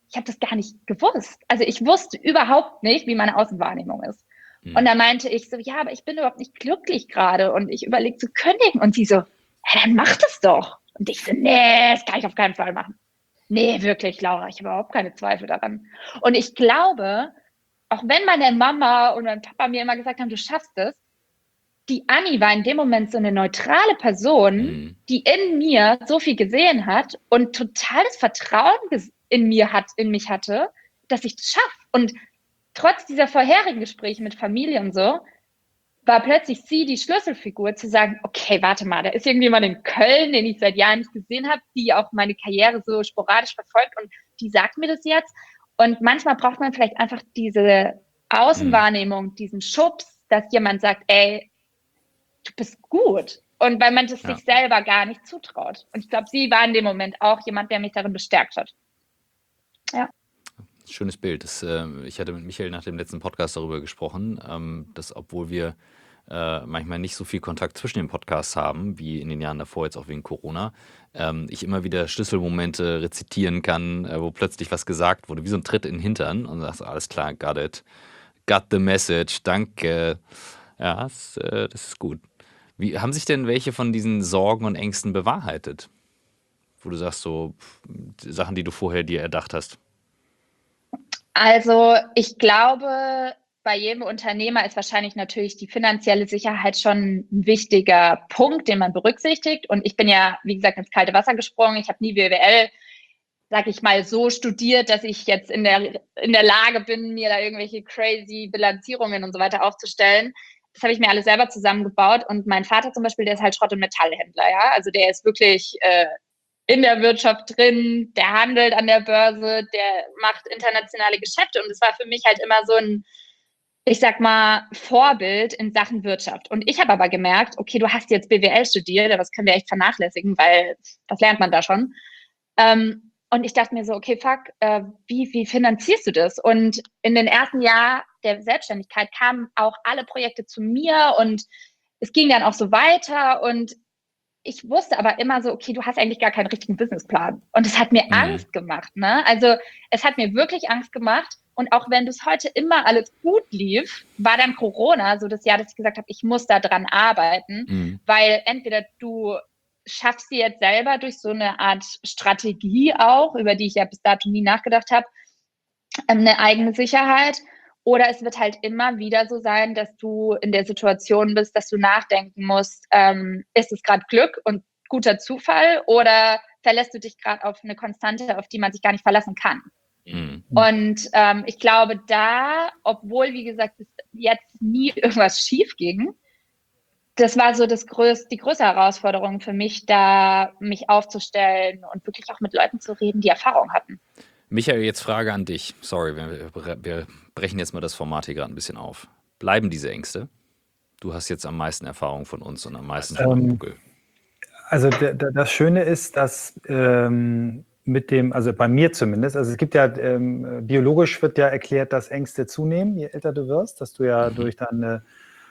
C: ich habe das gar nicht gewusst. Also ich wusste überhaupt nicht, wie meine Außenwahrnehmung ist. Mhm. Und da meinte ich so, ja, aber ich bin überhaupt nicht glücklich gerade und ich überlege zu kündigen. Und sie so, ja, dann mach das doch. Und ich so, nee, das kann ich auf keinen Fall machen. Nee, wirklich, Laura, ich habe überhaupt keine Zweifel daran. Und ich glaube, auch wenn meine Mama und mein Papa mir immer gesagt haben, du schaffst es, die Anni war in dem Moment so eine neutrale Person, mhm. die in mir so viel gesehen hat und totales Vertrauen in mir hat, in mich hatte, dass ich das schaffe. Und trotz dieser vorherigen Gespräche mit Familie und so, war plötzlich sie die Schlüsselfigur, zu sagen, okay, warte mal, da ist irgendjemand in Köln, den ich seit Jahren nicht gesehen habe, die auch meine Karriere so sporadisch verfolgt und die sagt mir das jetzt. Und manchmal braucht man vielleicht einfach diese Außenwahrnehmung, mhm. diesen Schubs, dass jemand sagt, ey, du bist gut. Und weil man das ja. sich selber gar nicht zutraut. Und ich glaube, sie war in dem Moment auch jemand, der mich darin bestärkt hat. Ja.
A: Schönes Bild. Das, äh, ich hatte mit Michael nach dem letzten Podcast darüber gesprochen, ähm, dass obwohl wir äh, manchmal nicht so viel Kontakt zwischen den Podcasts haben, wie in den Jahren davor, jetzt auch wegen Corona, ähm, ich immer wieder Schlüsselmomente rezitieren kann, äh, wo plötzlich was gesagt wurde, wie so ein Tritt in den Hintern und sagst, alles klar, got it, got the message, danke. Ja, das, äh, das ist gut. Wie haben sich denn welche von diesen Sorgen und Ängsten bewahrheitet? Wo du sagst, so pff, Sachen, die du vorher dir erdacht hast.
C: Also ich glaube, bei jedem Unternehmer ist wahrscheinlich natürlich die finanzielle Sicherheit schon ein wichtiger Punkt, den man berücksichtigt. Und ich bin ja, wie gesagt, ins kalte Wasser gesprungen. Ich habe nie B W L, sag ich mal, so studiert, dass ich jetzt in der, in der Lage bin, mir da irgendwelche crazy Bilanzierungen und so weiter aufzustellen. Das habe ich mir alles selber zusammengebaut. Und mein Vater zum Beispiel, der ist halt Schrott- und Metallhändler, ja. Also der ist wirklich äh, in der Wirtschaft drin, der handelt an der Börse, der macht internationale Geschäfte. Und das war für mich halt immer so ein, ich sag mal, Vorbild in Sachen Wirtschaft. Und ich habe aber gemerkt, okay, du hast jetzt B W L studiert, aber das können wir echt vernachlässigen, weil was lernt man da schon? Ähm, und ich dachte mir so, okay, fuck, äh, wie, wie finanzierst du das? Und in den ersten Jahren der Selbstständigkeit kamen auch alle Projekte zu mir und es ging dann auch so weiter und ich wusste aber immer so, okay, du hast eigentlich gar keinen richtigen Businessplan. Und es hat mir mhm. Angst gemacht, ne? Also es hat mir wirklich Angst gemacht. Und auch wenn das heute immer alles gut lief, war dann Corona so das Jahr, dass ich gesagt habe, ich muss da dran arbeiten, mhm. weil entweder du schaffst sie jetzt selber durch so eine Art Strategie auch, über die ich ja bis dato nie nachgedacht habe, eine eigene Sicherheit. Oder es wird halt immer wieder so sein, dass du in der Situation bist, dass du nachdenken musst, ähm, ist es gerade Glück und guter Zufall oder verlässt du dich gerade auf eine Konstante, auf die man sich gar nicht verlassen kann? Mhm. Und ähm, ich glaube da, obwohl, wie gesagt, es jetzt nie irgendwas schief ging, das war so das größte, die größte Herausforderung für mich, da mich aufzustellen und wirklich auch mit Leuten zu reden, die Erfahrung hatten.
A: Michael, jetzt Frage an dich. Sorry, wir, wir brechen jetzt mal das Format hier gerade ein bisschen auf. Bleiben diese Ängste? Du hast jetzt am meisten Erfahrung von uns und am meisten von
B: ähm,
A: Google.
B: Also d- d- das Schöne ist, dass ähm, mit dem, also bei mir zumindest, also es gibt ja, ähm, biologisch wird ja erklärt, dass Ängste zunehmen, je älter du wirst, dass du ja mhm. durch deine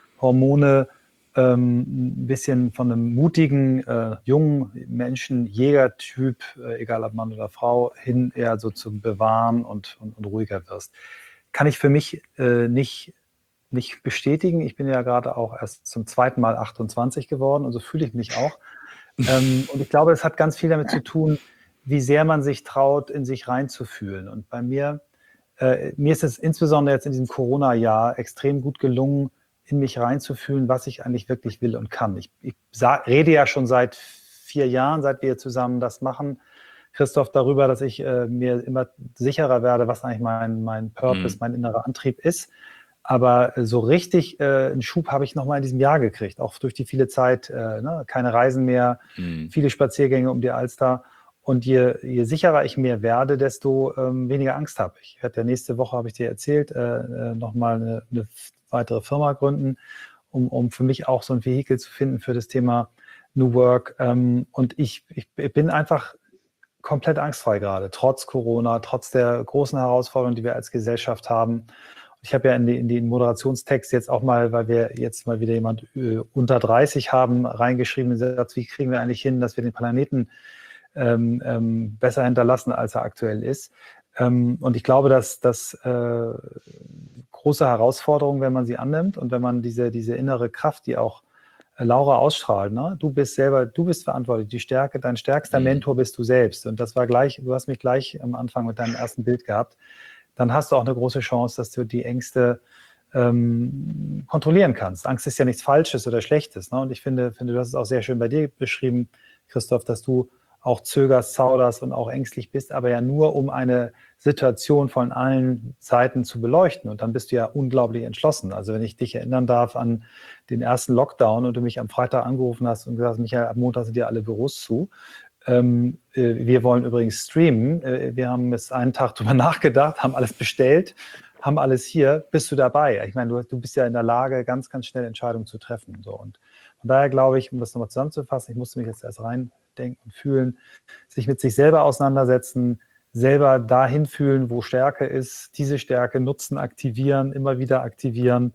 B: Hormone ähm, ein bisschen von einem mutigen, äh, jungen Menschen, Jägertyp, äh, egal ob Mann oder Frau, hin eher so zum Bewahren und, und, und ruhiger wirst. Kann ich für mich äh, nicht, nicht bestätigen. Ich bin ja gerade auch erst zum zweiten Mal achtundzwanzig geworden und so fühle ich mich auch. ähm, und ich glaube, es hat ganz viel damit zu tun, wie sehr man sich traut, in sich reinzufühlen. Und bei mir, äh, mir ist es insbesondere jetzt in diesem Corona-Jahr extrem gut gelungen, in mich reinzufühlen, was ich eigentlich wirklich will und kann. Ich, ich sag, rede ja schon seit vier Jahren, seit wir zusammen das machen, Christoph, darüber, dass ich äh, mir immer sicherer werde, was eigentlich mein, mein Purpose, mhm. mein innerer Antrieb ist. Aber äh, so richtig äh, einen Schub habe ich nochmal in diesem Jahr gekriegt, auch durch die viele Zeit, äh, ne? Keine Reisen mehr, mhm. viele Spaziergänge um die Alster. Und je, je sicherer ich mir werde, desto ähm, weniger Angst habe ich. Ich werde ja nächste Woche, habe ich dir erzählt, äh, nochmal eine, eine weitere Firma gründen, um, um für mich auch so ein Vehikel zu finden für das Thema New Work. Ähm, und ich, ich bin einfach komplett angstfrei gerade, trotz Corona, trotz der großen Herausforderungen, die wir als Gesellschaft haben. Ich habe ja in, die, in den Moderationstext jetzt auch mal, weil wir jetzt mal wieder jemand äh, unter dreißig haben, reingeschrieben, den Satz, wie kriegen wir eigentlich hin, dass wir den Planeten ähm, ähm, besser hinterlassen, als er aktuell ist. Ähm, und ich glaube, dass das äh, große Herausforderung, wenn man sie annimmt und wenn man diese, diese innere Kraft, die auch äh, Laura ausstrahlt, ne? Du bist selber, du bist verantwortlich, die Stärke, dein stärkster
A: Mhm.
B: Mentor bist du selbst. Und das war gleich, du hast mich gleich am Anfang mit deinem ersten Bild gehabt. Dann hast du auch eine große Chance, dass du die Ängste ähm, kontrollieren kannst. Angst ist ja nichts Falsches oder Schlechtes. Ne? Und ich finde, finde, du hast es auch sehr schön bei dir beschrieben, Christoph, dass du auch zögerst, zauderst und auch ängstlich bist, aber ja nur, um eine Situation von allen Seiten zu beleuchten. Und dann bist du ja unglaublich entschlossen. Also wenn ich dich erinnern darf an den ersten Lockdown und du mich am Freitag angerufen hast und gesagt hast, Michael, ab Montag sind ja alle Büros zu. Ähm, äh, wir wollen übrigens streamen. Äh, wir haben jetzt einen Tag drüber nachgedacht, haben alles bestellt, haben alles hier. Bist du dabei? Ich meine, du, du bist ja in der Lage, ganz, ganz schnell Entscheidungen zu treffen. So. Und von daher glaube ich, um das nochmal zusammenzufassen, ich musste mich jetzt erst reindenken und fühlen, sich mit sich selber auseinandersetzen, selber dahin fühlen, wo Stärke ist, diese Stärke nutzen, aktivieren, immer wieder aktivieren.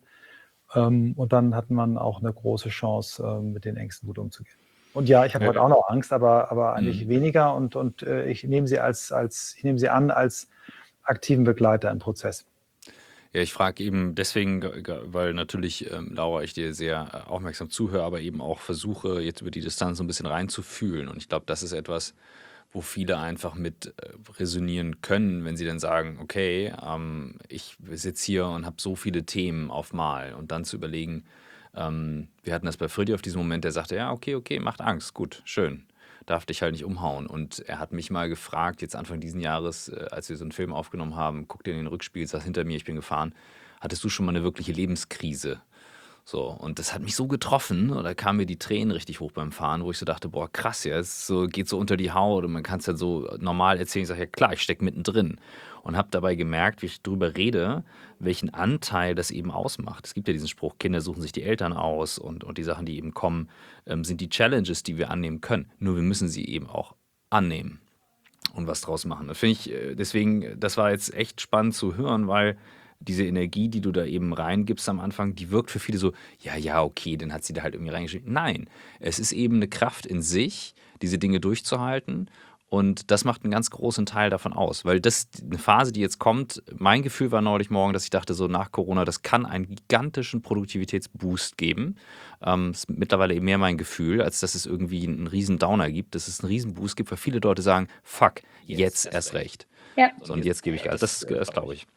B: Ähm, und dann hat man auch eine große Chance, ähm, mit den Ängsten gut umzugehen. Und ja, ich habe
A: Ja.
B: heute auch noch Angst, aber, aber eigentlich
A: Mhm.
B: weniger und, und äh, ich nehme sie als, als, ich nehme sie an als aktiven Begleiter im Prozess.
A: Ja, ich frage eben deswegen, ge- ge- weil natürlich, ähm, Laura, ich dir sehr äh, aufmerksam zuhöre, aber eben auch versuche, jetzt über die Distanz so ein bisschen reinzufühlen. Und ich glaube, das ist etwas, wo viele einfach mit äh, resonieren können, wenn sie dann sagen, okay, ähm, ich sitze hier und habe so viele Themen auf Mal. Und dann zu überlegen, ähm, wir hatten das bei Freddy auf diesem Moment, der sagte, ja, okay, okay, macht Angst, gut, schön. Darf dich halt nicht umhauen. Und er hat mich mal gefragt, jetzt Anfang diesen Jahres, äh, als wir so einen Film aufgenommen haben, guck dir in den Rückspiegel, saß hinter mir, ich bin gefahren, hattest du schon mal eine wirkliche Lebenskrise? So, und das hat mich so getroffen, und da kamen mir die Tränen richtig hoch beim Fahren, wo ich so dachte, boah, krass, ja, es ist so, geht so unter die Haut und man kann es halt so normal erzählen. Ich sage, ja klar, ich stecke mittendrin. Und habe dabei gemerkt, wie ich drüber rede, welchen Anteil das eben ausmacht. Es gibt ja diesen Spruch, Kinder suchen sich die Eltern aus, und, und die Sachen, die eben kommen, ähm, sind die Challenges, die wir annehmen können. Nur wir müssen sie eben auch annehmen und was draus machen. Das finde ich, äh, deswegen, das war jetzt echt spannend zu hören, weil diese Energie, die du da eben reingibst am Anfang, die wirkt für viele so, ja, ja, okay, dann hat sie da halt irgendwie reingeschrieben. Nein, es ist eben eine Kraft in sich, diese Dinge durchzuhalten. Und das macht einen ganz großen Teil davon aus, weil das eine Phase, die jetzt kommt, mein Gefühl war neulich morgen, dass ich dachte, so nach Corona, das kann einen gigantischen Produktivitätsboost geben. Ähm, ist mittlerweile eben mehr mein Gefühl, als dass es irgendwie einen riesen Downer gibt, dass es einen riesen Boost gibt, weil viele Leute sagen, fuck, jetzt erst recht.
C: Ja.
A: So, und jetzt gebe ich Gas. Das, das glaube ich.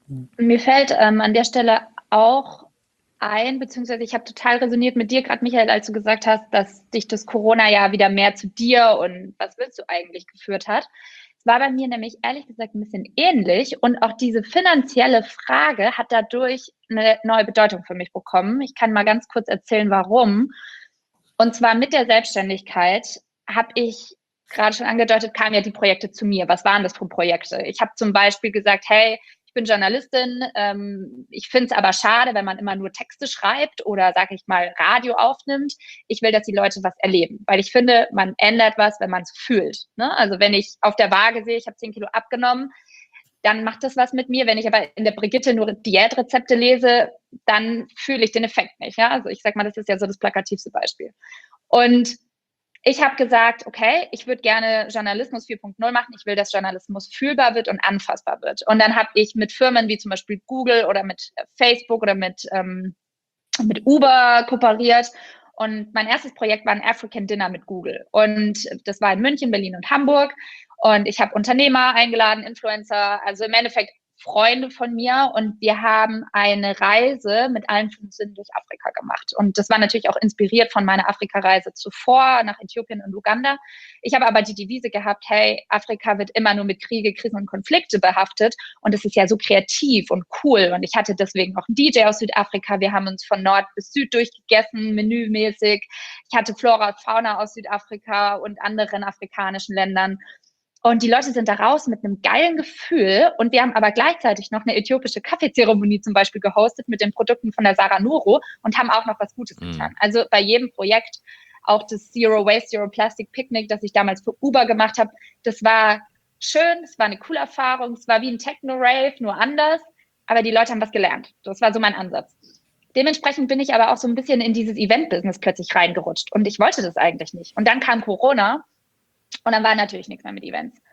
C: Mir fällt ähm, an der Stelle auch ein, beziehungsweise ich habe total resoniert mit dir gerade, Michael, als du gesagt hast, dass dich das Corona-Jahr wieder mehr zu dir und was willst du eigentlich geführt hat. Es war bei mir nämlich ehrlich gesagt ein bisschen ähnlich, und auch diese finanzielle Frage hat dadurch eine neue Bedeutung für mich bekommen. Ich kann mal ganz kurz erzählen, warum. Und zwar mit der Selbstständigkeit habe ich gerade schon angedeutet, kamen ja die Projekte zu mir. Was waren das für Projekte? Ich habe zum Beispiel gesagt, hey, ich bin Journalistin, ähm, ich finde es aber schade, wenn man immer nur Texte schreibt oder, sage ich mal, Radio aufnimmt. Ich will, dass die Leute was erleben, weil ich finde, man ändert was, wenn man es fühlt. Ne? Also wenn ich auf der Waage sehe, ich habe zehn Kilo abgenommen, dann macht das was mit mir. Wenn ich aber in der Brigitte nur Diätrezepte lese, dann fühle ich den Effekt nicht. Ja? Also ich sage mal, das ist ja so das plakativste Beispiel. Und ich habe gesagt, okay, ich würde gerne Journalismus vier Punkt null machen. Ich will, dass Journalismus fühlbar wird und anfassbar wird. Und dann habe ich mit Firmen wie zum Beispiel Google oder mit Facebook oder mit, ähm, mit Uber kooperiert. Und mein erstes Projekt war ein African Dinner mit Google. Und das war in München, Berlin und Hamburg. Und ich habe Unternehmer eingeladen, Influencer, also im Endeffekt Freunde von mir, und wir haben eine Reise mit allen fünf Sinnen durch Afrika gemacht. Und das war natürlich auch inspiriert von meiner Afrika-Reise zuvor nach Äthiopien und Uganda. Ich habe aber die Devise gehabt, hey, Afrika wird immer nur mit Kriege, Krisen und Konflikte behaftet, und es ist ja so kreativ und cool. Und ich hatte deswegen auch einen D J aus Südafrika. Wir haben uns von Nord bis Süd durchgegessen, menümäßig. Ich hatte Flora und Fauna aus Südafrika und anderen afrikanischen Ländern. Und die Leute sind da raus mit einem geilen Gefühl. Und wir haben aber gleichzeitig noch eine äthiopische Kaffeezeremonie zum Beispiel gehostet mit den Produkten von der Sarah Nuru und haben auch noch was Gutes getan. Mm. Also bei jedem Projekt, auch das Zero Waste, Zero Plastic Picnic, das ich damals für Uber gemacht habe, das war schön, es war eine coole Erfahrung, es war wie ein Techno-Rave, nur anders. Aber die Leute haben was gelernt. Das war so mein Ansatz. Dementsprechend bin ich aber auch so ein bisschen in dieses Event-Business plötzlich reingerutscht. Und ich wollte das eigentlich nicht. Und dann kam Corona. Und dann war natürlich nichts mehr mit Events.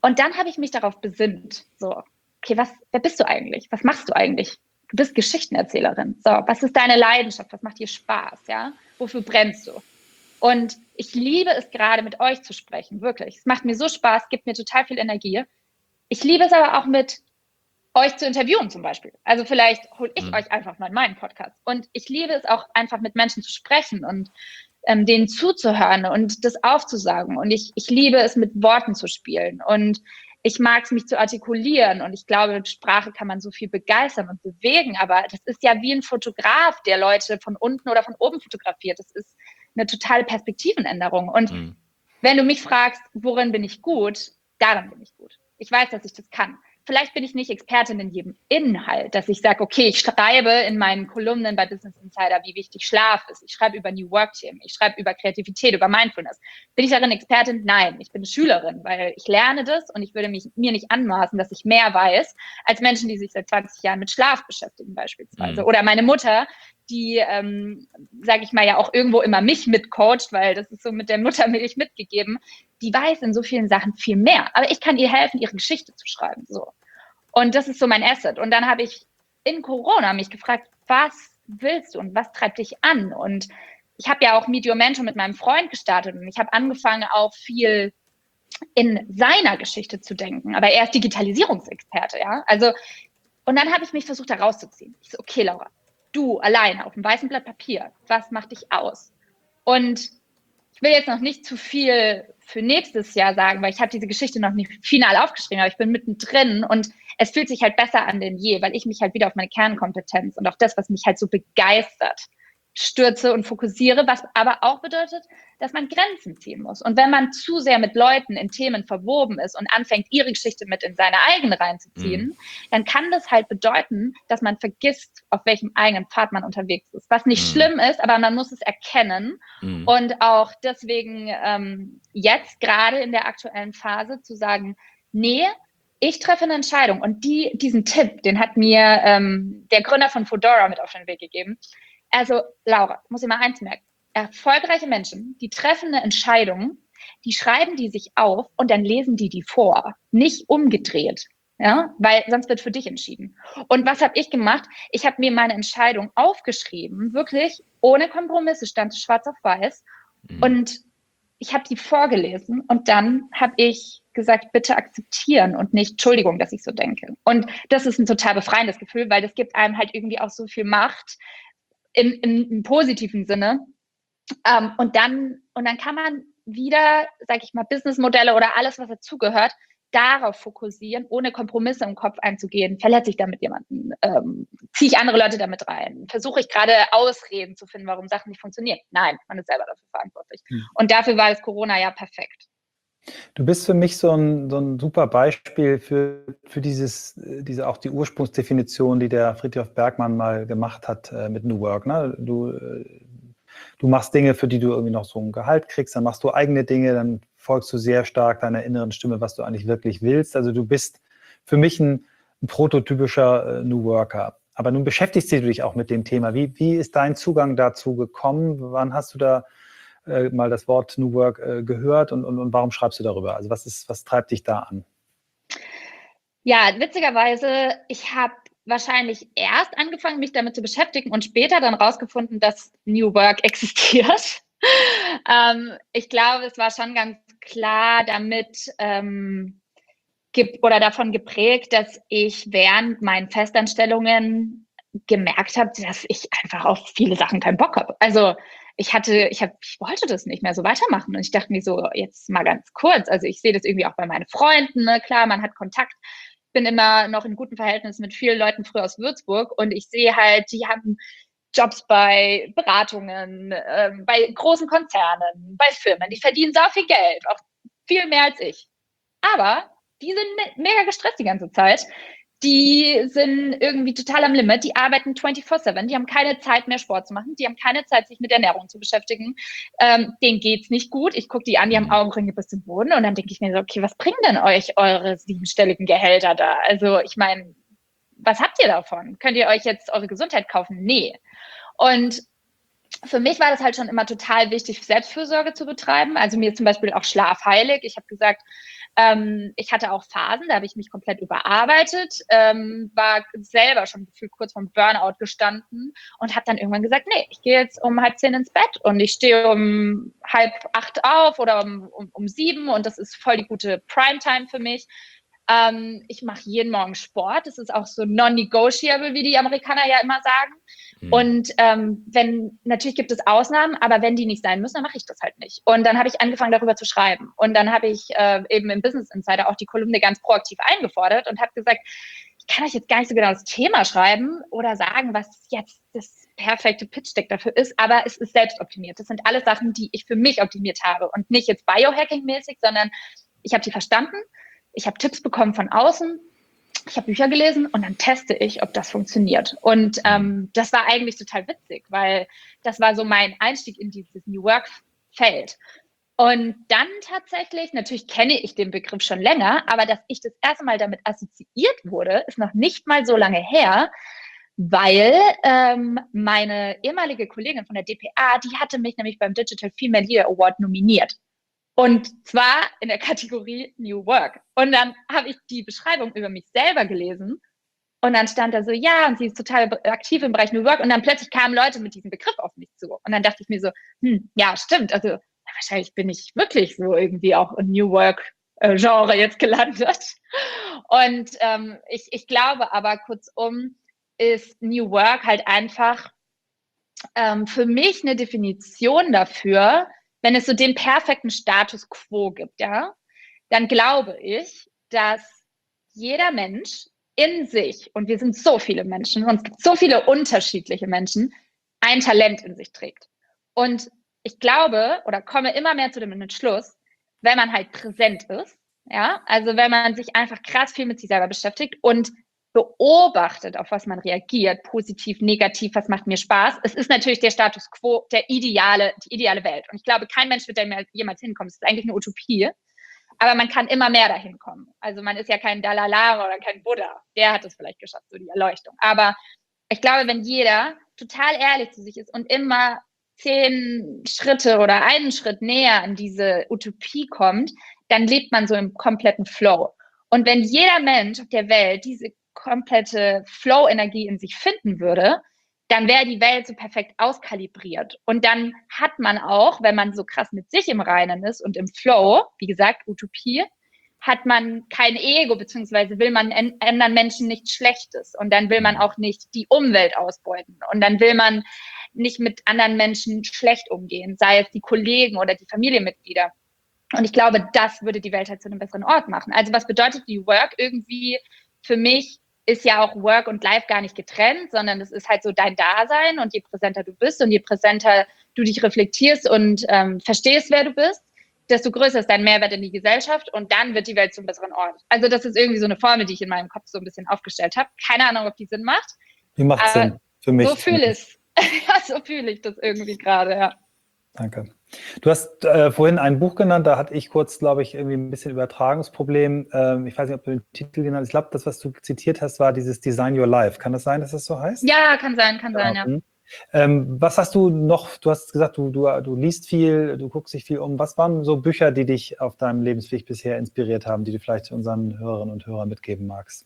C: Und dann habe ich mich darauf besinnt, so, okay, was, wer bist du eigentlich? Was machst du eigentlich? Du bist Geschichtenerzählerin. So, was ist deine Leidenschaft? Was macht dir Spaß? Ja, wofür brennst du? Und ich liebe es gerade, mit euch zu sprechen, wirklich. Es macht mir so Spaß, gibt mir total viel Energie. Ich liebe es aber auch, mit euch zu interviewen zum Beispiel. Also vielleicht hole ich mhm. euch einfach mal in meinen Podcast. Und ich liebe es auch einfach, mit Menschen zu sprechen und ähm, denen zuzuhören und das aufzusagen. Und ich, ich liebe es, mit Worten zu spielen. Und ich mag es, mich zu artikulieren. Und ich glaube, mit Sprache kann man so viel begeistern und bewegen. Aber das ist ja wie ein Fotograf, der Leute von unten oder von oben fotografiert. Das ist eine totale Perspektivenänderung. Und mhm. wenn du mich fragst, worin bin ich gut, darin bin ich gut. Ich weiß, dass ich das kann. Vielleicht bin ich nicht Expertin in jedem Inhalt, dass ich sage, okay, ich schreibe in meinen Kolumnen bei Business Insider, wie wichtig Schlaf ist. Ich schreibe über New Work-Themen. Ich schreibe über Kreativität, über Mindfulness. Bin ich darin Expertin? Nein, ich bin Schülerin, weil ich lerne das und ich würde mich, mir nicht anmaßen, dass ich mehr weiß als Menschen, die sich seit zwanzig Jahren mit Schlaf beschäftigen beispielsweise. Mhm. Oder meine Mutter, die, ähm, sage ich mal, ja auch irgendwo immer mich mitcoacht, weil das ist so mit der Muttermilch mitgegeben, die weiß in so vielen Sachen viel mehr. Aber ich kann ihr helfen, ihre Geschichte zu schreiben. So. Und das ist so mein Asset. Und dann habe ich in Corona mich gefragt, was willst du und was treibt dich an? Und ich habe ja auch Meet Your Mentor mit meinem Freund gestartet und ich habe angefangen, auch viel in seiner Geschichte zu denken. Aber er ist Digitalisierungsexperte, ja. Also, und dann habe ich mich versucht, da rauszuziehen. Ich so, okay, Laura, du alleine auf einem weißen Blatt Papier, was macht dich aus? Und ich will jetzt noch nicht zu viel für nächstes Jahr sagen, weil ich habe diese Geschichte noch nicht final aufgeschrieben, aber ich bin mittendrin und es fühlt sich halt besser an denn je, weil ich mich halt wieder auf meine Kernkompetenz und auf das, was mich halt so begeistert, stürze und fokussiere, was aber auch bedeutet, dass man Grenzen ziehen muss. Und wenn man zu sehr mit Leuten in Themen verwoben ist und anfängt, ihre Geschichte mit in seine eigene reinzuziehen, mhm. dann kann das halt bedeuten, dass man vergisst, auf welchem eigenen Pfad man unterwegs ist. Was nicht mhm. schlimm ist, aber man muss es erkennen. Mhm. Und auch deswegen ähm, jetzt gerade in der aktuellen Phase zu sagen, nee, ich treffe eine Entscheidung. Und die, diesen Tipp, den hat mir ähm, der Gründer von Foodora mit auf den Weg gegeben. Also, Laura, muss ich mal eins merken. Erfolgreiche Menschen, die treffen eine Entscheidung, die schreiben die sich auf und dann lesen die die vor. Nicht umgedreht, ja, weil sonst wird für dich entschieden. Und was habe ich gemacht? Ich habe mir meine Entscheidung aufgeschrieben, wirklich ohne Kompromisse, stand schwarz auf weiß. Mhm. Und ich habe die vorgelesen und dann habe ich gesagt, bitte akzeptieren und nicht, Entschuldigung, dass ich so denke. Und das ist ein total befreiendes Gefühl, weil das gibt einem halt irgendwie auch so viel Macht, Im, im, im positiven Sinne. Ähm, und dann, und dann kann man wieder, sage ich mal, Businessmodelle oder alles, was dazugehört, darauf fokussieren, ohne Kompromisse im Kopf einzugehen. Verletze ich damit jemanden? Ähm, ziehe ich andere Leute damit rein? Versuche ich gerade Ausreden zu finden, warum Sachen nicht funktionieren? Nein, man ist selber dafür verantwortlich. Hm. Und dafür war das Corona ja perfekt.
B: Du bist für mich so ein, so ein super Beispiel für, für dieses, diese auch die Ursprungsdefinition, die der Frithjof Bergmann mal gemacht hat äh, mit New Work. Ne? Du, äh, du machst Dinge, für die du irgendwie noch so ein Gehalt kriegst, dann machst du eigene Dinge, dann folgst du sehr stark deiner inneren Stimme, was du eigentlich wirklich willst. Also du bist für mich ein, ein prototypischer äh, New Worker. Aber nun beschäftigst du dich auch mit dem Thema. Wie, wie ist dein Zugang dazu gekommen? Wann hast du da Äh, mal das Wort New Work äh, gehört und, und, und warum schreibst du darüber? Also was ist, was treibt dich da an?
C: Ja, witzigerweise, ich habe wahrscheinlich erst angefangen, mich damit zu beschäftigen und später dann rausgefunden, dass New Work existiert. ähm, ich glaube, es war schon ganz klar damit ähm, oder davon geprägt, dass ich während meinen Festanstellungen gemerkt habe, dass ich einfach auf viele Sachen keinen Bock habe. Also ich hatte, ich habe, ich wollte das nicht mehr so weitermachen. Und ich dachte mir so, jetzt mal ganz kurz. Also ich sehe das irgendwie auch bei meinen Freunden. Ne? Klar, man hat Kontakt. Ich bin immer noch in guten Verhältnissen mit vielen Leuten früher aus Würzburg. Und ich sehe halt, die haben Jobs bei Beratungen, äh, bei großen Konzernen, bei Firmen. Die verdienen so viel Geld, auch viel mehr als ich. Aber die sind me- mega gestresst die ganze Zeit. Die sind irgendwie total am Limit, die arbeiten vierundzwanzig sieben, die haben keine Zeit mehr Sport zu machen, die haben keine Zeit, sich mit Ernährung zu beschäftigen, ähm, denen geht's nicht gut, ich gucke die an, die haben Augenringe bis zum Boden und dann denke ich mir so, okay, was bringen denn euch eure siebenstelligen Gehälter da? Also ich meine, was habt ihr davon? Könnt ihr euch jetzt eure Gesundheit kaufen? Nee. Und für mich war das halt schon immer total wichtig, Selbstfürsorge zu betreiben, also mir zum Beispiel auch Schlaf heilig. Ich habe gesagt, Ähm, ich hatte auch Phasen, da habe ich mich komplett überarbeitet, ähm, war selber schon gefühlt kurz vom Burnout gestanden und habe dann irgendwann gesagt, nee, ich gehe jetzt um halb zehn ins Bett und ich stehe um halb acht auf oder um, um, um sieben und das ist voll die gute Primetime für mich. Ähm, ich mache jeden Morgen Sport. Das ist auch so non-negotiable, wie die Amerikaner ja immer sagen.
A: Mhm.
C: Und ähm, wenn, natürlich gibt es Ausnahmen, aber wenn die nicht sein müssen, dann mache ich das halt nicht. Und dann habe ich angefangen, darüber zu schreiben. Und dann habe ich äh, eben im Business Insider auch die Kolumne ganz proaktiv eingefordert und habe gesagt, ich kann euch jetzt gar nicht so genau das Thema schreiben oder sagen, was jetzt das perfekte Pitch-Deck dafür ist, aber es ist selbst optimiert. Das sind alles Sachen, die ich für mich optimiert habe und nicht jetzt Biohacking-mäßig, sondern ich habe die verstanden. Ich habe Tipps bekommen von außen, ich habe Bücher gelesen und dann teste ich, ob das funktioniert. Und ähm, das war eigentlich total witzig, weil das war so mein Einstieg in dieses New Work-Feld. Und dann tatsächlich, natürlich kenne ich den Begriff schon länger, aber dass ich das erste Mal damit assoziiert wurde, ist noch nicht mal so lange her, weil ähm, meine ehemalige Kollegin von der D P A, die hatte mich nämlich beim Digital Female Leader Award nominiert. Und zwar in der Kategorie New Work. Und dann habe ich die Beschreibung über mich selber gelesen. Und dann stand da so, ja, und sie ist total aktiv im Bereich New Work. Und dann plötzlich kamen Leute mit diesem Begriff auf mich zu. Und dann dachte ich mir so, hm, ja, stimmt. Also wahrscheinlich bin ich wirklich so irgendwie auch im New Work-Genre jetzt gelandet. Und ähm, ich, ich glaube aber, kurzum, ist New Work halt einfach ähm, für mich eine Definition dafür, wenn es so den perfekten Status quo gibt, ja, dann glaube ich, dass jeder Mensch in sich, und wir sind so viele Menschen, und es gibt so viele unterschiedliche Menschen, ein Talent in sich trägt. Und ich glaube oder komme immer mehr zu dem Entschluss, wenn man halt präsent ist, ja, also wenn man sich einfach krass viel mit sich selber beschäftigt und beobachtet, auf was man reagiert, positiv, negativ, was macht mir Spaß. Es ist natürlich der Status quo, der ideale, die ideale Welt. Und ich glaube, kein Mensch wird da jemals hinkommen. Es ist eigentlich eine Utopie. Aber man kann immer mehr dahin kommen. Also man ist ja kein Dalai Lama oder kein Buddha. Der hat es vielleicht geschafft, so die Erleuchtung. Aber ich glaube, wenn jeder total ehrlich zu sich ist und immer zehn Schritte oder einen Schritt näher an diese Utopie kommt, dann lebt man so im kompletten Flow. Und wenn jeder Mensch auf der Welt diese komplette Flow-Energie in sich finden würde, dann wäre die Welt so perfekt auskalibriert. Und dann hat man auch, wenn man so krass mit sich im Reinen ist und im Flow, wie gesagt, Utopie, hat man kein Ego, beziehungsweise will man anderen Menschen nichts Schlechtes. Und dann will man auch nicht die Umwelt ausbeuten. Und dann will man nicht mit anderen Menschen schlecht umgehen, sei es die Kollegen oder die Familienmitglieder. Und ich glaube, das würde die Welt halt zu einem besseren Ort machen. Also was bedeutet die Work irgendwie für mich? Ist ja auch Work und Life gar nicht getrennt, sondern es ist halt so dein Dasein und je präsenter du bist und je präsenter du dich reflektierst und ähm, verstehst, wer du bist, desto größer ist dein Mehrwert in die Gesellschaft und dann wird die Welt zum besseren Ort. Also das ist irgendwie so eine Formel, die ich in meinem Kopf so ein bisschen aufgestellt habe. Keine Ahnung, ob die Sinn macht.
B: Die macht
C: aber
B: Sinn für mich.
C: So fühle ich ja, so fühle ich das irgendwie gerade, ja.
B: Danke. Du hast äh, vorhin ein Buch genannt, da hatte ich kurz, glaube ich, irgendwie ein bisschen Übertragungsproblem. Ähm, ich weiß nicht, ob du den Titel genannt hast. Ich glaube, das, was du zitiert hast, war dieses Design Your Life. Kann das sein, dass das so heißt?
C: Ja, kann sein, kann sein, ja.
B: Ähm, was hast du noch, du hast gesagt, du, du, du liest viel, du guckst dich viel um. Was waren so Bücher, die dich auf deinem Lebensweg bisher inspiriert haben, die du vielleicht unseren Hörerinnen und Hörern mitgeben magst?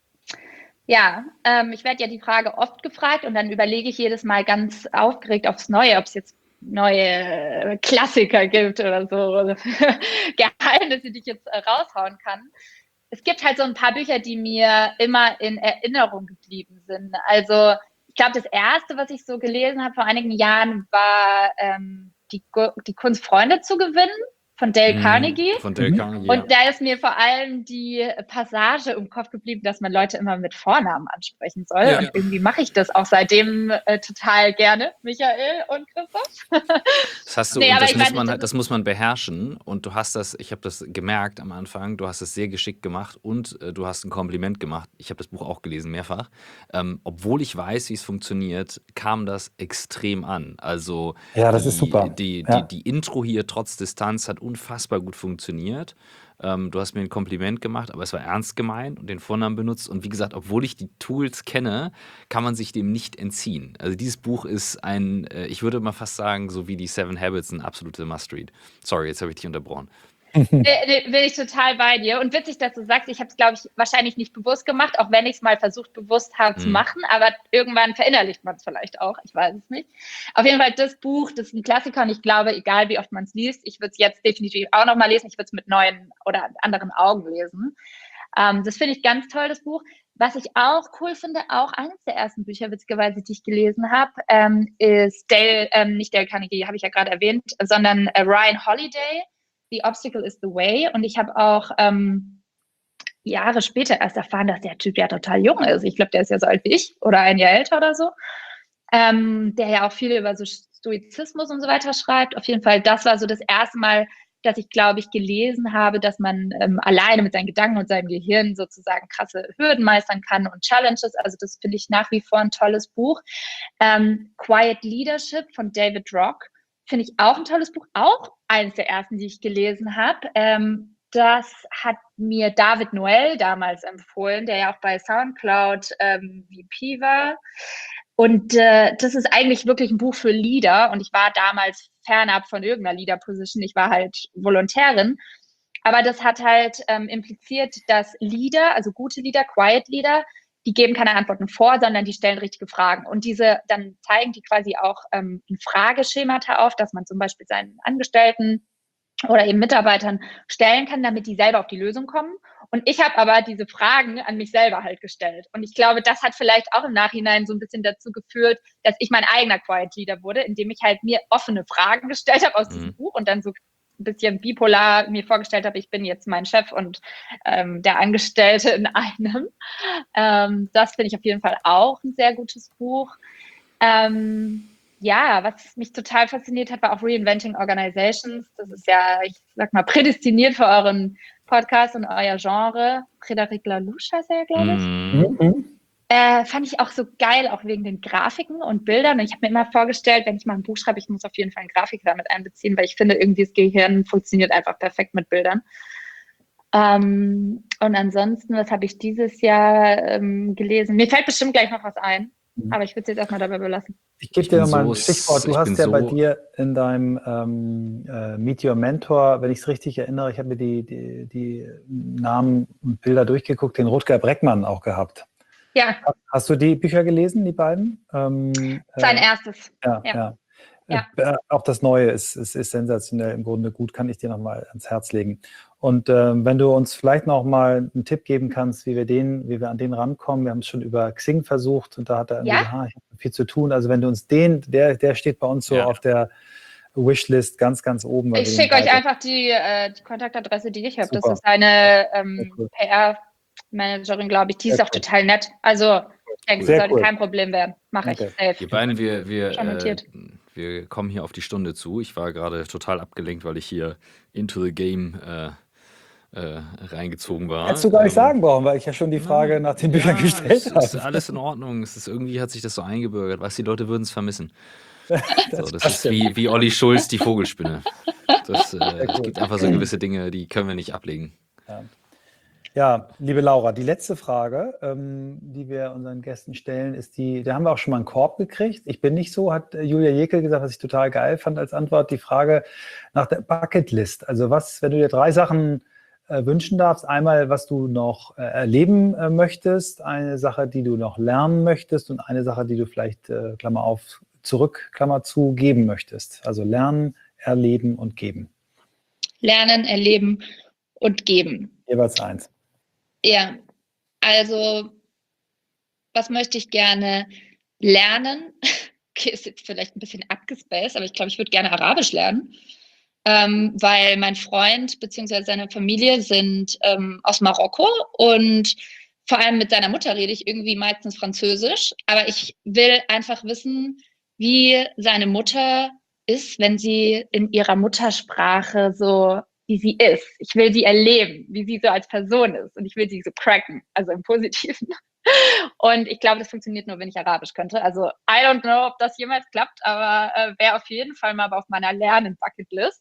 C: Ja, ähm, ich werde ja die Frage oft gefragt und dann überlege ich jedes Mal ganz aufgeregt aufs Neue, ob es jetzt neue Klassiker gibt oder so, oder Geheimnisse, die ich jetzt äh, raushauen kann. Es gibt halt so ein paar Bücher, die mir immer in Erinnerung geblieben sind. Also ich glaube, das erste, was ich so gelesen habe vor einigen Jahren, war ähm, die, die Kunst, Freunde zu gewinnen, von Dale
A: Mhm,
C: Carnegie.
A: Von Dale Carnegie.
C: Und da ist mir vor allem die Passage im Kopf geblieben, dass man Leute immer mit Vornamen ansprechen soll.
A: Ja.
C: Und irgendwie mache ich das auch seitdem äh, total gerne, Michael und Christoph.
A: Das hast du,
C: Nee,
A: und
C: aber
A: das
C: ich
A: muss
C: weiß
A: man,
C: nicht,
A: halt- das muss man beherrschen. Und du hast das, ich habe das gemerkt am Anfang, du hast es sehr geschickt gemacht und äh, du hast ein Kompliment gemacht. Ich habe das Buch auch gelesen, mehrfach. Ähm, obwohl ich weiß, wie es funktioniert, kam das extrem an. Also
B: Ja, das
A: die,
B: ist super.
A: Die,
B: Ja.
A: die, die Intro hier trotz Distanz hat unfassbar gut funktioniert. Ähm, du hast mir ein Kompliment gemacht, aber es war ernst gemeint und den Vornamen benutzt. Und wie gesagt, obwohl ich die Tools kenne, kann man sich dem nicht entziehen. Also dieses Buch ist ein, äh, ich würde mal fast sagen, so wie die Seven Habits, ein absolute Must-Read. Sorry, jetzt habe ich dich unterbrochen.
C: Nee, bin ich total bei dir. Und witzig, dass du sagst, ich habe es, glaube ich, wahrscheinlich nicht bewusst gemacht, auch wenn ich es mal versucht, bewusst habe zu
A: Mhm.
C: machen. Aber irgendwann verinnerlicht man es vielleicht auch. Ich weiß es nicht. Auf jeden Fall, das Buch, das ist ein Klassiker. Und ich glaube, egal wie oft man es liest, ich würde es jetzt definitiv auch nochmal lesen. Ich würde es mit neuen oder anderen Augen lesen. Ähm, das finde ich ganz toll, das Buch. Was ich auch cool finde, auch eines der ersten Bücher, witzigerweise, die ich gelesen habe, ähm, ist Dale, ähm, nicht Dale Carnegie, habe ich ja gerade erwähnt, sondern äh, Ryan Holiday, The Obstacle is the Way. Und ich habe auch ähm, Jahre später erst erfahren, dass der Typ ja total jung ist. Ich glaube, der ist ja so alt wie ich oder ein Jahr älter oder so. Ähm, der ja auch viel über so Stoizismus und so weiter schreibt. Auf jeden Fall, das war so das erste Mal, dass ich, glaube ich, gelesen habe, dass man ähm, alleine mit seinen Gedanken und seinem Gehirn sozusagen krasse Hürden meistern kann und Challenges. Also das finde ich nach wie vor ein tolles Buch. Ähm, Quiet Leadership von David Rock finde ich auch ein tolles Buch. Auch eines der ersten, die ich gelesen habe. Ähm, das hat mir David Noel damals empfohlen, der ja auch bei Soundcloud ähm, V P war. Und äh, das ist eigentlich wirklich ein Buch für Leader. Und ich war damals fernab von irgendeiner Leader-Position. Ich war halt Volontärin. Aber das hat halt ähm, impliziert, dass Leader, also gute Leader, Quiet Leader, die geben keine Antworten vor, sondern die stellen richtige Fragen. Und diese, dann zeigen die quasi auch ähm, ein Frageschemata auf, dass man zum Beispiel seinen Angestellten oder eben Mitarbeitern stellen kann, damit die selber auf die Lösung kommen. Und ich habe aber diese Fragen an mich selber halt gestellt. Und ich glaube, das hat vielleicht auch im Nachhinein so ein bisschen dazu geführt, dass ich mein eigener Quiet Leader wurde, indem ich halt mir offene Fragen gestellt habe aus diesem
A: Mhm.
C: Buch und dann so ein bisschen bipolar mir vorgestellt habe, ich bin jetzt mein Chef und ähm, der Angestellte in einem. Ähm, das finde ich auf jeden Fall auch ein sehr gutes Buch. Ähm, ja, was mich total fasziniert hat, war auch Reinventing Organizations. Das ist ja, ich sag mal, prädestiniert für euren Podcast und euer Genre. Frédéric Laloux heißt er, glaube ich.
A: Mhm.
B: Mhm.
C: Äh, fand ich auch so geil, auch wegen den Grafiken und Bildern. Und ich habe mir immer vorgestellt, wenn ich mal ein Buch schreibe, ich muss auf jeden Fall einen Grafiker damit einbeziehen, weil ich finde, irgendwie das Gehirn funktioniert einfach perfekt mit Bildern. Ähm, und ansonsten, was habe ich dieses Jahr ähm, gelesen? Mir fällt bestimmt gleich noch was ein, aber ich würde es jetzt erstmal dabei belassen.
B: Ich gebe
A: Ich
B: dir
A: bin
B: noch mal
A: so
B: ein Stichwort.
A: s-
B: Du
A: ich bin
B: hast ja bei
A: so-
B: dir in deinem ähm, äh, Meet Your Mentor, wenn ich es richtig erinnere, ich habe mir die, die, die Namen und Bilder durchgeguckt, den Rutger Breckmann auch gehabt.
C: Ja,
B: Hast du die Bücher gelesen, die beiden? Ähm,
C: sein
B: äh,
C: erstes.
B: ja,
C: Ja.
B: ja.
C: Ja.
B: Äh, auch das Neue ist, ist, ist sensationell im Grunde gut, kann ich dir noch mal ans Herz legen. Und ähm, wenn du uns vielleicht noch mal einen Tipp geben kannst, wie wir den, wie wir an den rankommen. Wir haben es schon über Xing versucht und da hat er irgendwie,
C: Ja?
B: ah, ich habe viel zu tun. Also wenn du uns den, der, der steht bei uns so
A: Ja.
B: auf der Wishlist ganz, ganz oben. weil
C: Ich
B: wir den
C: schicke euch
B: beide-
C: einfach die, äh, die Kontaktadresse, die ich habe. Das
B: Super.
C: ist eine ähm,
B: Sehr cool.
C: P R-Managerin, glaube ich. Die ist
B: Sehr
C: auch
B: cool.
C: total nett. Also, ich denke,
B: Sehr
C: das sollte
B: cool.
C: kein Problem werden. Mache ich.
B: Okay.
C: Safe.
A: Wir beiden, wir, wir,
C: Schon
A: äh,
C: notiert.
A: wir kommen hier auf die Stunde zu. Ich war gerade total abgelenkt, weil ich hier into the game äh, äh, reingezogen war.
B: Hättest du gar nicht
A: Ähm,
B: sagen brauchen, weil ich ja schon die Frage
A: na,
B: nach den Büchern
A: ja,
B: gestellt
A: es
B: habe.
A: ist alles in Ordnung. Es ist, irgendwie hat sich das so eingebürgert. Weißt du, die Leute würden es vermissen. So, das
B: das
A: ist
B: stimmt.
A: wie, wie Olli Schulz, die Vogelspinne. Das, äh,
B: Sehr
A: Es
B: cool.
A: gibt einfach so gewisse Dinge, die können wir nicht ablegen.
B: Ja. Ja, liebe Laura, die letzte Frage, ähm, die wir unseren Gästen stellen, ist die, da haben wir auch schon mal einen Korb gekriegt. Ich bin nicht so, hat äh, Julia Jekyll gesagt, was ich total geil fand als Antwort, die Frage nach der Bucketlist. Also was, wenn du dir drei Sachen äh, wünschen darfst, einmal, was du noch äh, erleben äh, möchtest, eine Sache, die du noch lernen möchtest und eine Sache, die du vielleicht, äh, Klammer auf, zurück, Klammer zu, geben möchtest. Also lernen, erleben und geben.
C: Lernen, erleben und geben.
B: Jeweils eins.
C: Ja, also was möchte ich gerne lernen? Okay, ist jetzt vielleicht ein bisschen abgespaced, aber ich glaube, ich würde gerne Arabisch lernen, ähm, weil mein Freund bzw. seine Familie sind ähm, aus Marokko und vor allem mit seiner Mutter rede ich irgendwie meistens Französisch, aber ich will einfach wissen, wie seine Mutter ist, wenn sie in ihrer Muttersprache so, wie sie ist. Ich will sie erleben, wie sie so als Person ist und ich will sie so cracken, also im Positiven. Und ich glaube, das funktioniert nur, wenn ich Arabisch könnte. Also, I don't know, ob das jemals klappt, aber äh, wäre auf jeden Fall mal auf meiner Lernen-Bucketlist.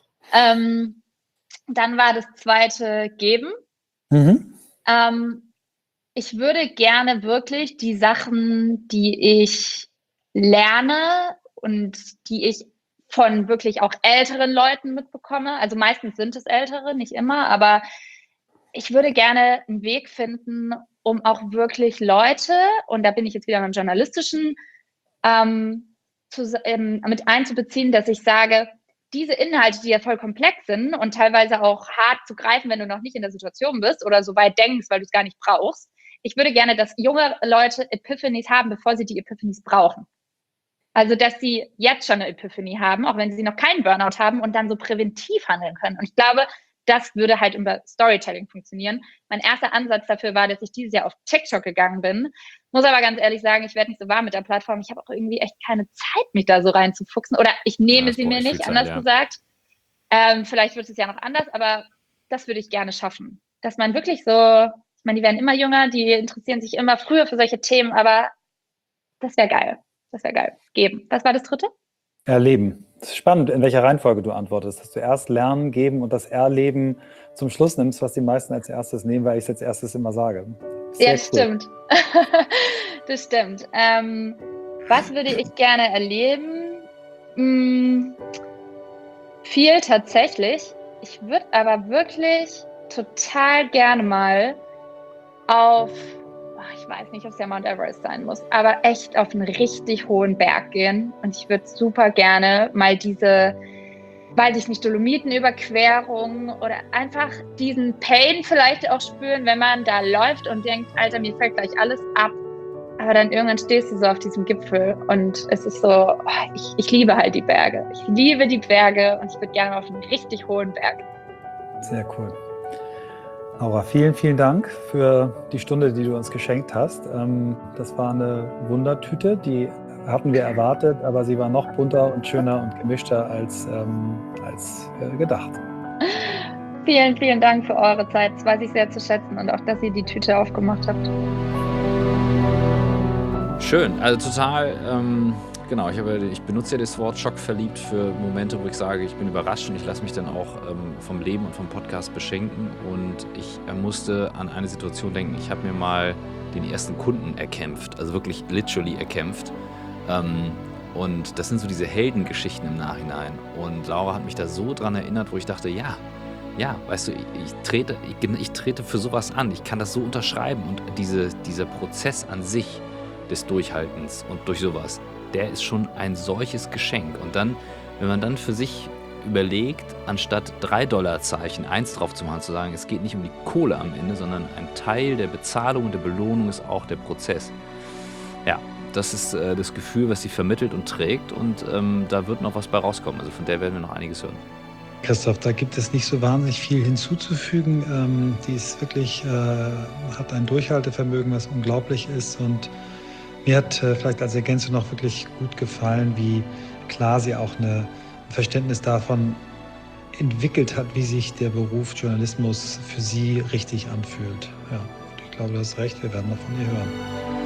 C: Ähm, dann war das zweite Geben.
B: Mhm.
C: Ähm, ich würde gerne wirklich die Sachen, die ich lerne und die ich von wirklich auch älteren Leuten mitbekomme. Also meistens sind es Ältere, nicht immer, aber ich würde gerne einen Weg finden, um auch wirklich Leute, und da bin ich jetzt wieder beim Journalistischen, ähm, zu, ähm, mit einzubeziehen, dass ich sage, diese Inhalte, die ja voll komplex sind und teilweise auch hart zu greifen, wenn du noch nicht in der Situation bist oder so weit denkst, weil du es gar nicht brauchst. Ich würde gerne, dass junge Leute Epiphanies haben, bevor sie die Epiphanies brauchen. Also, dass sie jetzt schon eine Epiphanie haben, auch wenn sie noch keinen Burnout haben und dann so präventiv handeln können. Und ich glaube, das würde halt über Storytelling funktionieren. Mein erster Ansatz dafür war, dass ich dieses Jahr auf TikTok gegangen bin. Muss aber ganz ehrlich sagen, ich werde nicht so warm mit der Plattform. Ich habe auch irgendwie echt keine Zeit, mich da so reinzufuchsen. Oder ich nehme
A: Ja,
C: sie mir nicht,
A: Zeit,
C: anders
A: ja.
C: gesagt. Ähm, vielleicht wird es ja noch anders, aber das würde ich gerne schaffen. Dass man wirklich so, ich meine, die werden immer jünger, die interessieren sich immer früher für solche Themen, aber das wäre geil. Das wäre geil. Geben. Was war das dritte?
B: Erleben. Das ist spannend, in welcher Reihenfolge du antwortest. Dass du erst Lernen, Geben und das Erleben zum Schluss nimmst, was die meisten als erstes nehmen, weil ich es als erstes immer sage.
C: Sehr ja, cool. Stimmt. Das stimmt. Ähm, was würde ich gerne erleben? Hm, viel tatsächlich. Ich würde aber wirklich total gerne mal auf, ich weiß nicht, ob es der Mount Everest sein muss, aber echt auf einen richtig hohen Berg gehen. Und ich würde super gerne mal diese, weiß ich nicht, Dolomitenüberquerung oder einfach diesen Pain vielleicht auch spüren, wenn man da läuft und denkt, Alter, mir fällt gleich alles ab. Aber dann irgendwann stehst du so auf diesem Gipfel und es ist so, ich, ich liebe halt die Berge. Ich liebe die Berge und ich würde gerne auf einen richtig hohen Berg.
B: Sehr cool. Laura, vielen, vielen Dank für die Stunde, die du uns geschenkt hast. Das war eine Wundertüte, die hatten wir erwartet, aber sie war noch bunter und schöner und gemischter als, als gedacht.
C: Vielen, vielen Dank für eure Zeit. Das weiß ich sehr zu schätzen und auch, dass ihr die Tüte aufgemacht habt.
A: Schön, also total, ähm, genau, ich, habe, ich benutze ja das Wort schockverliebt für Momente, wo ich sage, ich bin überrascht und ich lasse mich dann auch ähm, vom Leben und vom Podcast beschenken und ich äh, musste an eine Situation denken, ich habe mir mal den ersten Kunden erkämpft, also wirklich literally erkämpft ähm, und das sind so diese Heldengeschichten im Nachhinein und Laura hat mich da so dran erinnert, wo ich dachte, ja, ja, weißt du, ich, ich, trete, ich, ich trete für sowas an, ich kann das so unterschreiben und diese, dieser Prozess an sich des Durchhaltens und durch sowas, der ist schon ein solches Geschenk. Und dann, wenn man dann für sich überlegt, anstatt drei Dollarzeichen eins drauf zu machen, zu sagen, es geht nicht um die Kohle am Ende, sondern ein Teil der Bezahlung und der Belohnung ist auch der Prozess. Ja, das ist äh, das Gefühl, was sie vermittelt und trägt und ähm, da wird noch was bei rauskommen. Also von der werden wir noch einiges hören.
B: Christoph, da gibt es nicht so wahnsinnig viel hinzuzufügen. Ähm, die ist wirklich, äh, hat ein Durchhaltevermögen, was unglaublich ist und mir hat äh, vielleicht als Ergänzung noch wirklich gut gefallen, wie klar sie auch eine, ein Verständnis davon entwickelt hat, wie sich der Beruf Journalismus für sie richtig anfühlt. Ja, ich glaube, du hast recht, wir werden noch von ihr hören.